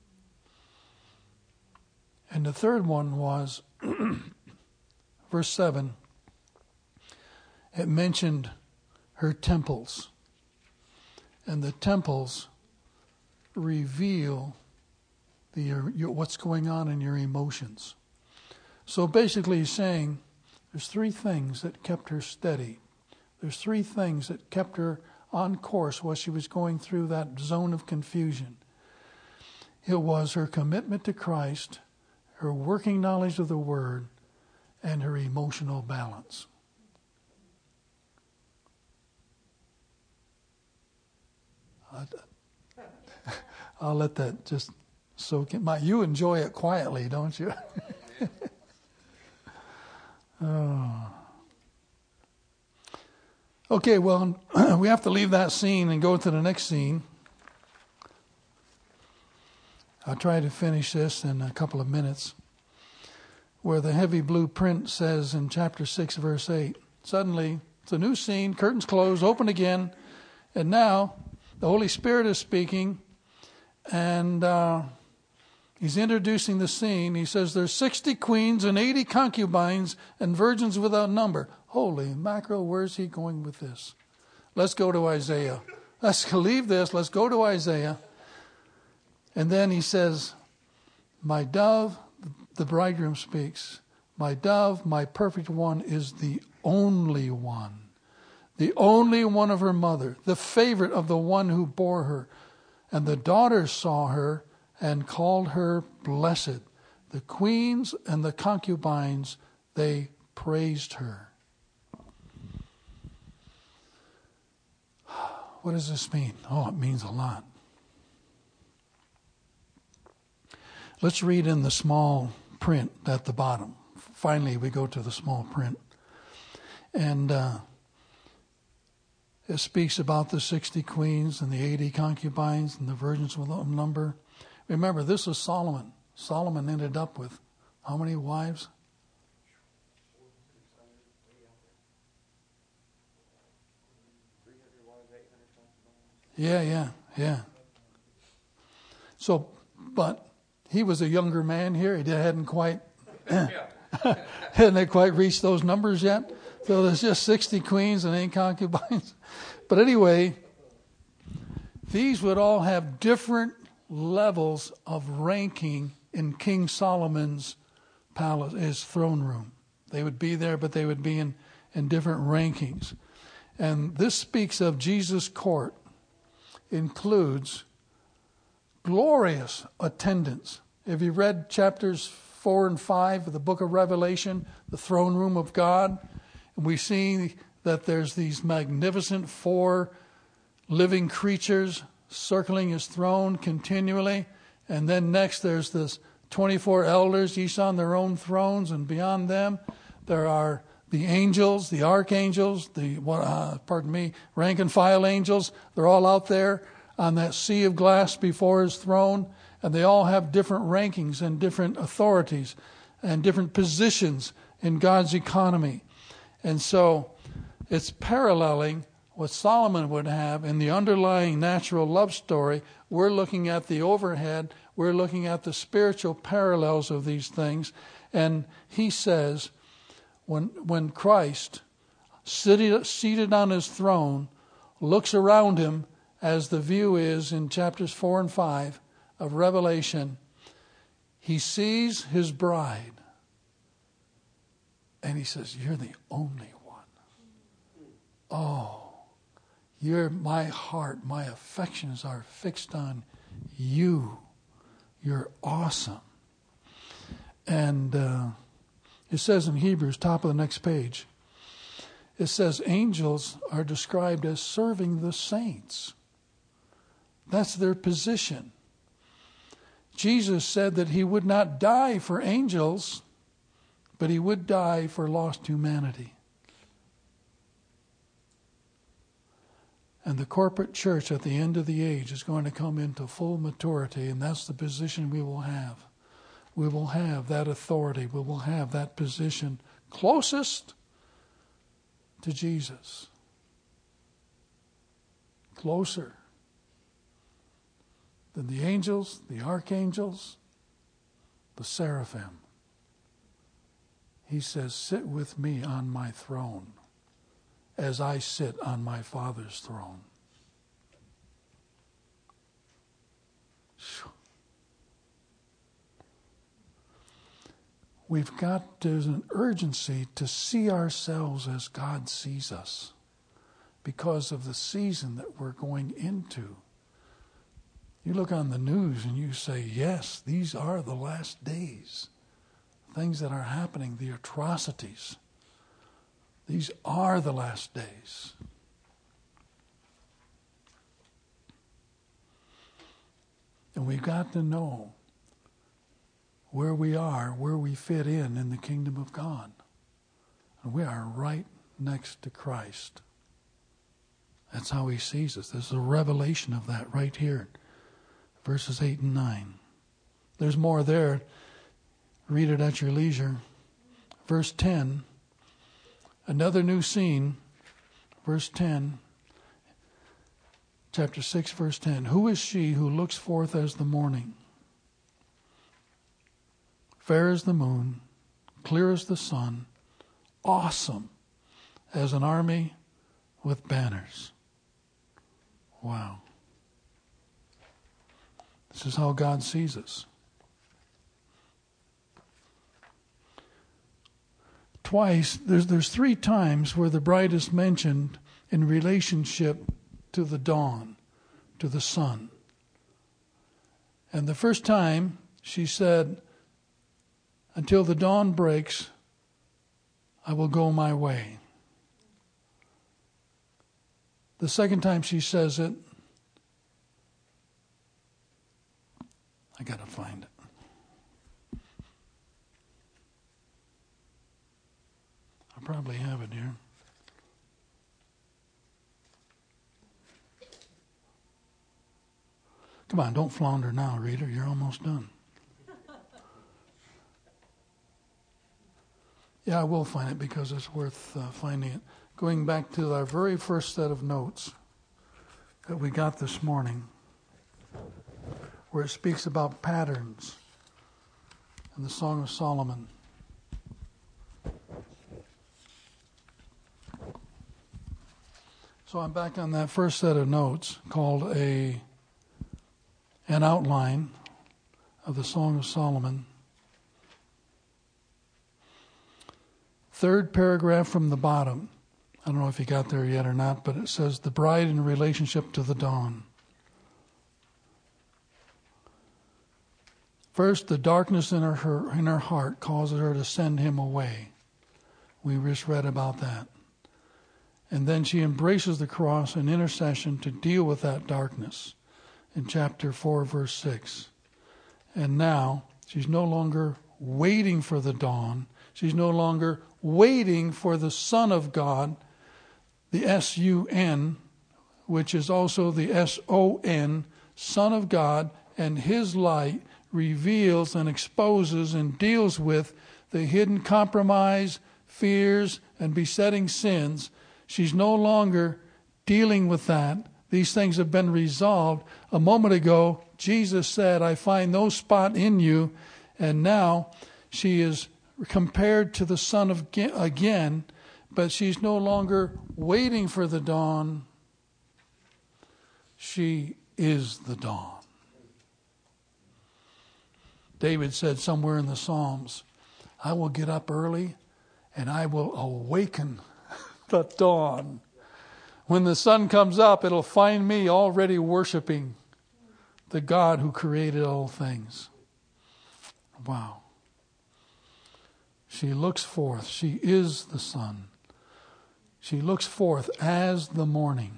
And the third one was, verse seven, it mentioned her temples. And the temples reveal the your, what's going on in your emotions. So basically he's saying there's three things that kept her steady. There's three things that kept her on course while she was going through that zone of confusion. It was her commitment to Christ, her working knowledge of the Word, and her emotional balance. I'll let that just soak in. You enjoy it quietly, don't you? Oh. Okay, well, we have to leave that scene and go to the next scene. I'll try to finish this in a couple of minutes. Where the heavy blue print says in chapter six, verse eight, suddenly it's a new scene, curtains close, open again, and now the Holy Spirit is speaking, and uh, he's introducing the scene. He says there's sixty queens and eighty concubines and virgins without number. Holy mackerel, where's he going with this? Let's go to Isaiah. Let's leave this. Let's go to Isaiah. And then he says, my dove, the bridegroom speaks, my dove, my perfect one, is the only one. The only one of her mother, the favorite of the one who bore her. And the daughters saw her and called her blessed. The queens and the concubines, they praised her. What does this mean? Oh, it means a lot. Let's read in the small print at the bottom. Finally, we go to the small print. And uh, it speaks about the sixty queens and the eighty concubines and the virgins without number. Remember, this is Solomon. Solomon ended up with how many wives? Yeah, yeah, yeah. So, but he was a younger man here. He hadn't quite hadn't quite reached those numbers yet. So there's just sixty queens and eight concubines. But anyway, these would all have different levels of ranking in King Solomon's palace, his throne room. They would be there, but they would be in, in different rankings. And this speaks of Jesus' court, includes glorious attendance. Have you read chapters four and five of the book of Revelation, the throne room of God? And we see that there's these magnificent four living creatures circling his throne continually. And then next there's this twenty-four elders, each on their own thrones, and beyond them there are the angels, the archangels, the uh, pardon me, rank and file angels. They're all out there on that sea of glass before his throne, and they all have different rankings and different authorities and different positions in God's economy. And so it's paralleling what Solomon would have in the underlying natural love story. We're looking at the overhead. We're looking at the spiritual parallels of these things. And he says, when when Christ, seated, seated on his throne, looks around him, as the view is in chapters four and five of Revelation, he sees his bride. And he says, you're the only one. Oh, you're my heart, my affections are fixed on you. You're awesome. And uh, it says in Hebrews, top of the next page, it says angels are described as serving the saints. That's their position. Jesus said that he would not die for angels, but he would die for lost humanity. And the corporate church at the end of the age is going to come into full maturity, and that's the position we will have. We will have that authority. We will have that position closest to Jesus. Closer than the angels, the archangels, the seraphim. He says, sit with me on my throne as I sit on my Father's throne. We've got, there's an urgency to see ourselves as God sees us because of the season that we're going into. You look on the news and you say, yes, these are the last days. Things that are happening, the atrocities. These are the last days. And we've got to know where we are, where we fit in in the kingdom of God. And we are right next to Christ. That's how he sees us. There's a revelation of that right here. Verses eight and nine. There's more there. Read it at your leisure. Verse ten. Another new scene. Verse ten. Chapter six, verse ten. Who is she who looks forth as the morning? Fair as the moon, clear as the sun, awesome as an army with banners. Wow. This is how God sees us. Twice, there's there's three times where the bride is mentioned in relationship to the dawn, to the sun. And the first time she said, until the dawn breaks, I will go my way. The second time she says it, I got to find it. I probably have it here. Come on, don't flounder now, reader. You're almost done. Yeah, I will find it because it's worth uh, finding it. Going back to our very first set of notes that we got this morning, where it speaks about patterns in the Song of Solomon. So I'm back on that first set of notes called a an outline of the Song of Solomon. Third paragraph from the bottom. I don't know if you got there yet or not, but it says the bride in relationship to the dawn. First, the darkness in her, her in her heart causes her to send him away. We just read about that. And then she embraces the cross and intercession to deal with that darkness in chapter four, verse six. And now she's no longer waiting for the dawn. She's no longer waiting for the Son of God, the S U N, which is also the S O N, Son of God, and his light reveals and exposes and deals with the hidden compromise, fears, and besetting sins. She's no longer dealing with that. These things have been resolved. A moment ago, Jesus said, I find no spot in you. And now she is compared to the Son of again, but she's no longer waiting for the dawn. She is the dawn. David said somewhere in the Psalms, I will get up early and I will awaken the dawn. When the sun comes up, it'll find me already worshiping the God who created all things. Wow. She looks forth. She is the sun. She looks forth as the morning.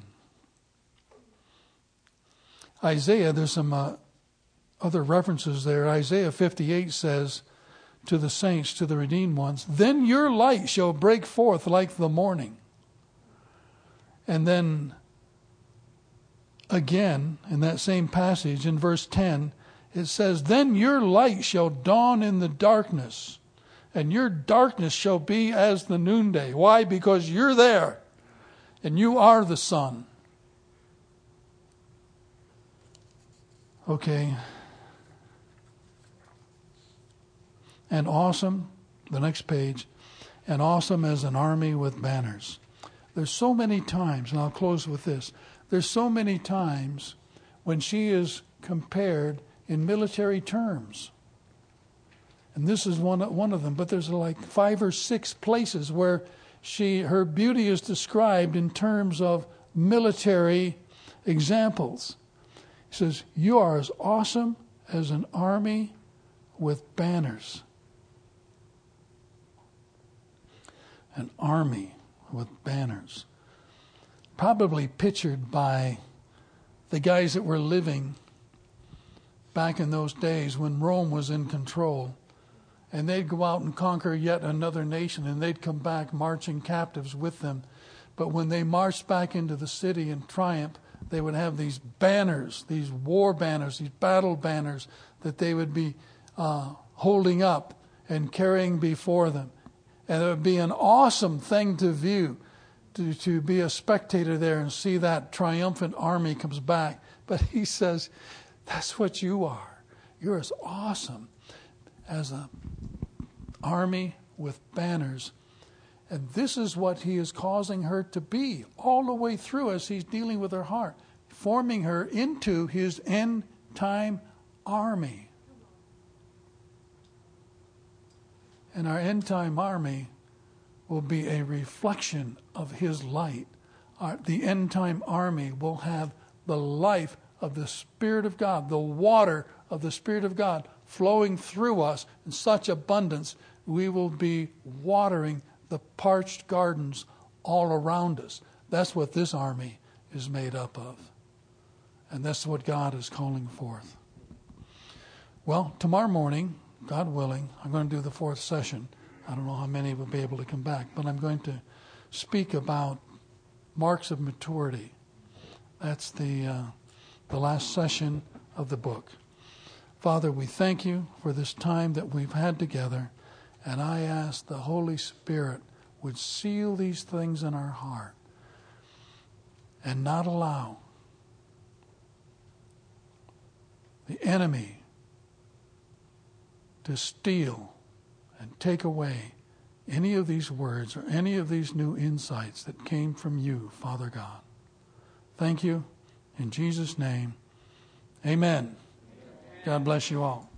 Isaiah, there's some uh, other references there. Isaiah fifty-eight says to the saints, to the redeemed ones, then your light shall break forth like the morning. And then again, in that same passage, in verse ten, it says, then your light shall dawn in the darkness, and your darkness shall be as the noonday. Why? Because you're there, and you are the sun. Okay. And awesome, the next page, and awesome as an army with banners. There's so many times, and I'll close with this, there's so many times when she is compared in military terms. And this is one, one of them, but there's like five or six places where she her beauty is described in terms of military examples. He says, you are as awesome as an army with banners. An army with banners. Probably pictured by the guys that were living back in those days when Rome was in control. And they'd go out and conquer yet another nation, and they'd come back marching captives with them. But when they marched back into the city in triumph, they would have these banners, these war banners, these battle banners that they would be uh, holding up and carrying before them. And it would be an awesome thing to view, to, to be a spectator there and see that triumphant army comes back. But he says, that's what you are. You're as awesome as an army with banners. And this is what he is causing her to be all the way through as he's dealing with her heart, forming her into his end-time army. And our end-time army will be a reflection of his light. Our, the end-time army will have the life of the Spirit of God, the water of the Spirit of God flowing through us in such abundance, we will be watering the parched gardens all around us. That's what this army is made up of. And that's what God is calling forth. Well, tomorrow morning, God willing, I'm going to do the fourth session. I don't know how many will be able to come back, but I'm going to speak about marks of maturity. That's the uh, the last session of the book. Father, we thank you for this time that we've had together, and I ask the Holy Spirit would seal these things in our heart and not allow the enemy to steal and take away any of these words or any of these new insights that came from you, Father God. Thank you. In Jesus' name, amen. God bless you all.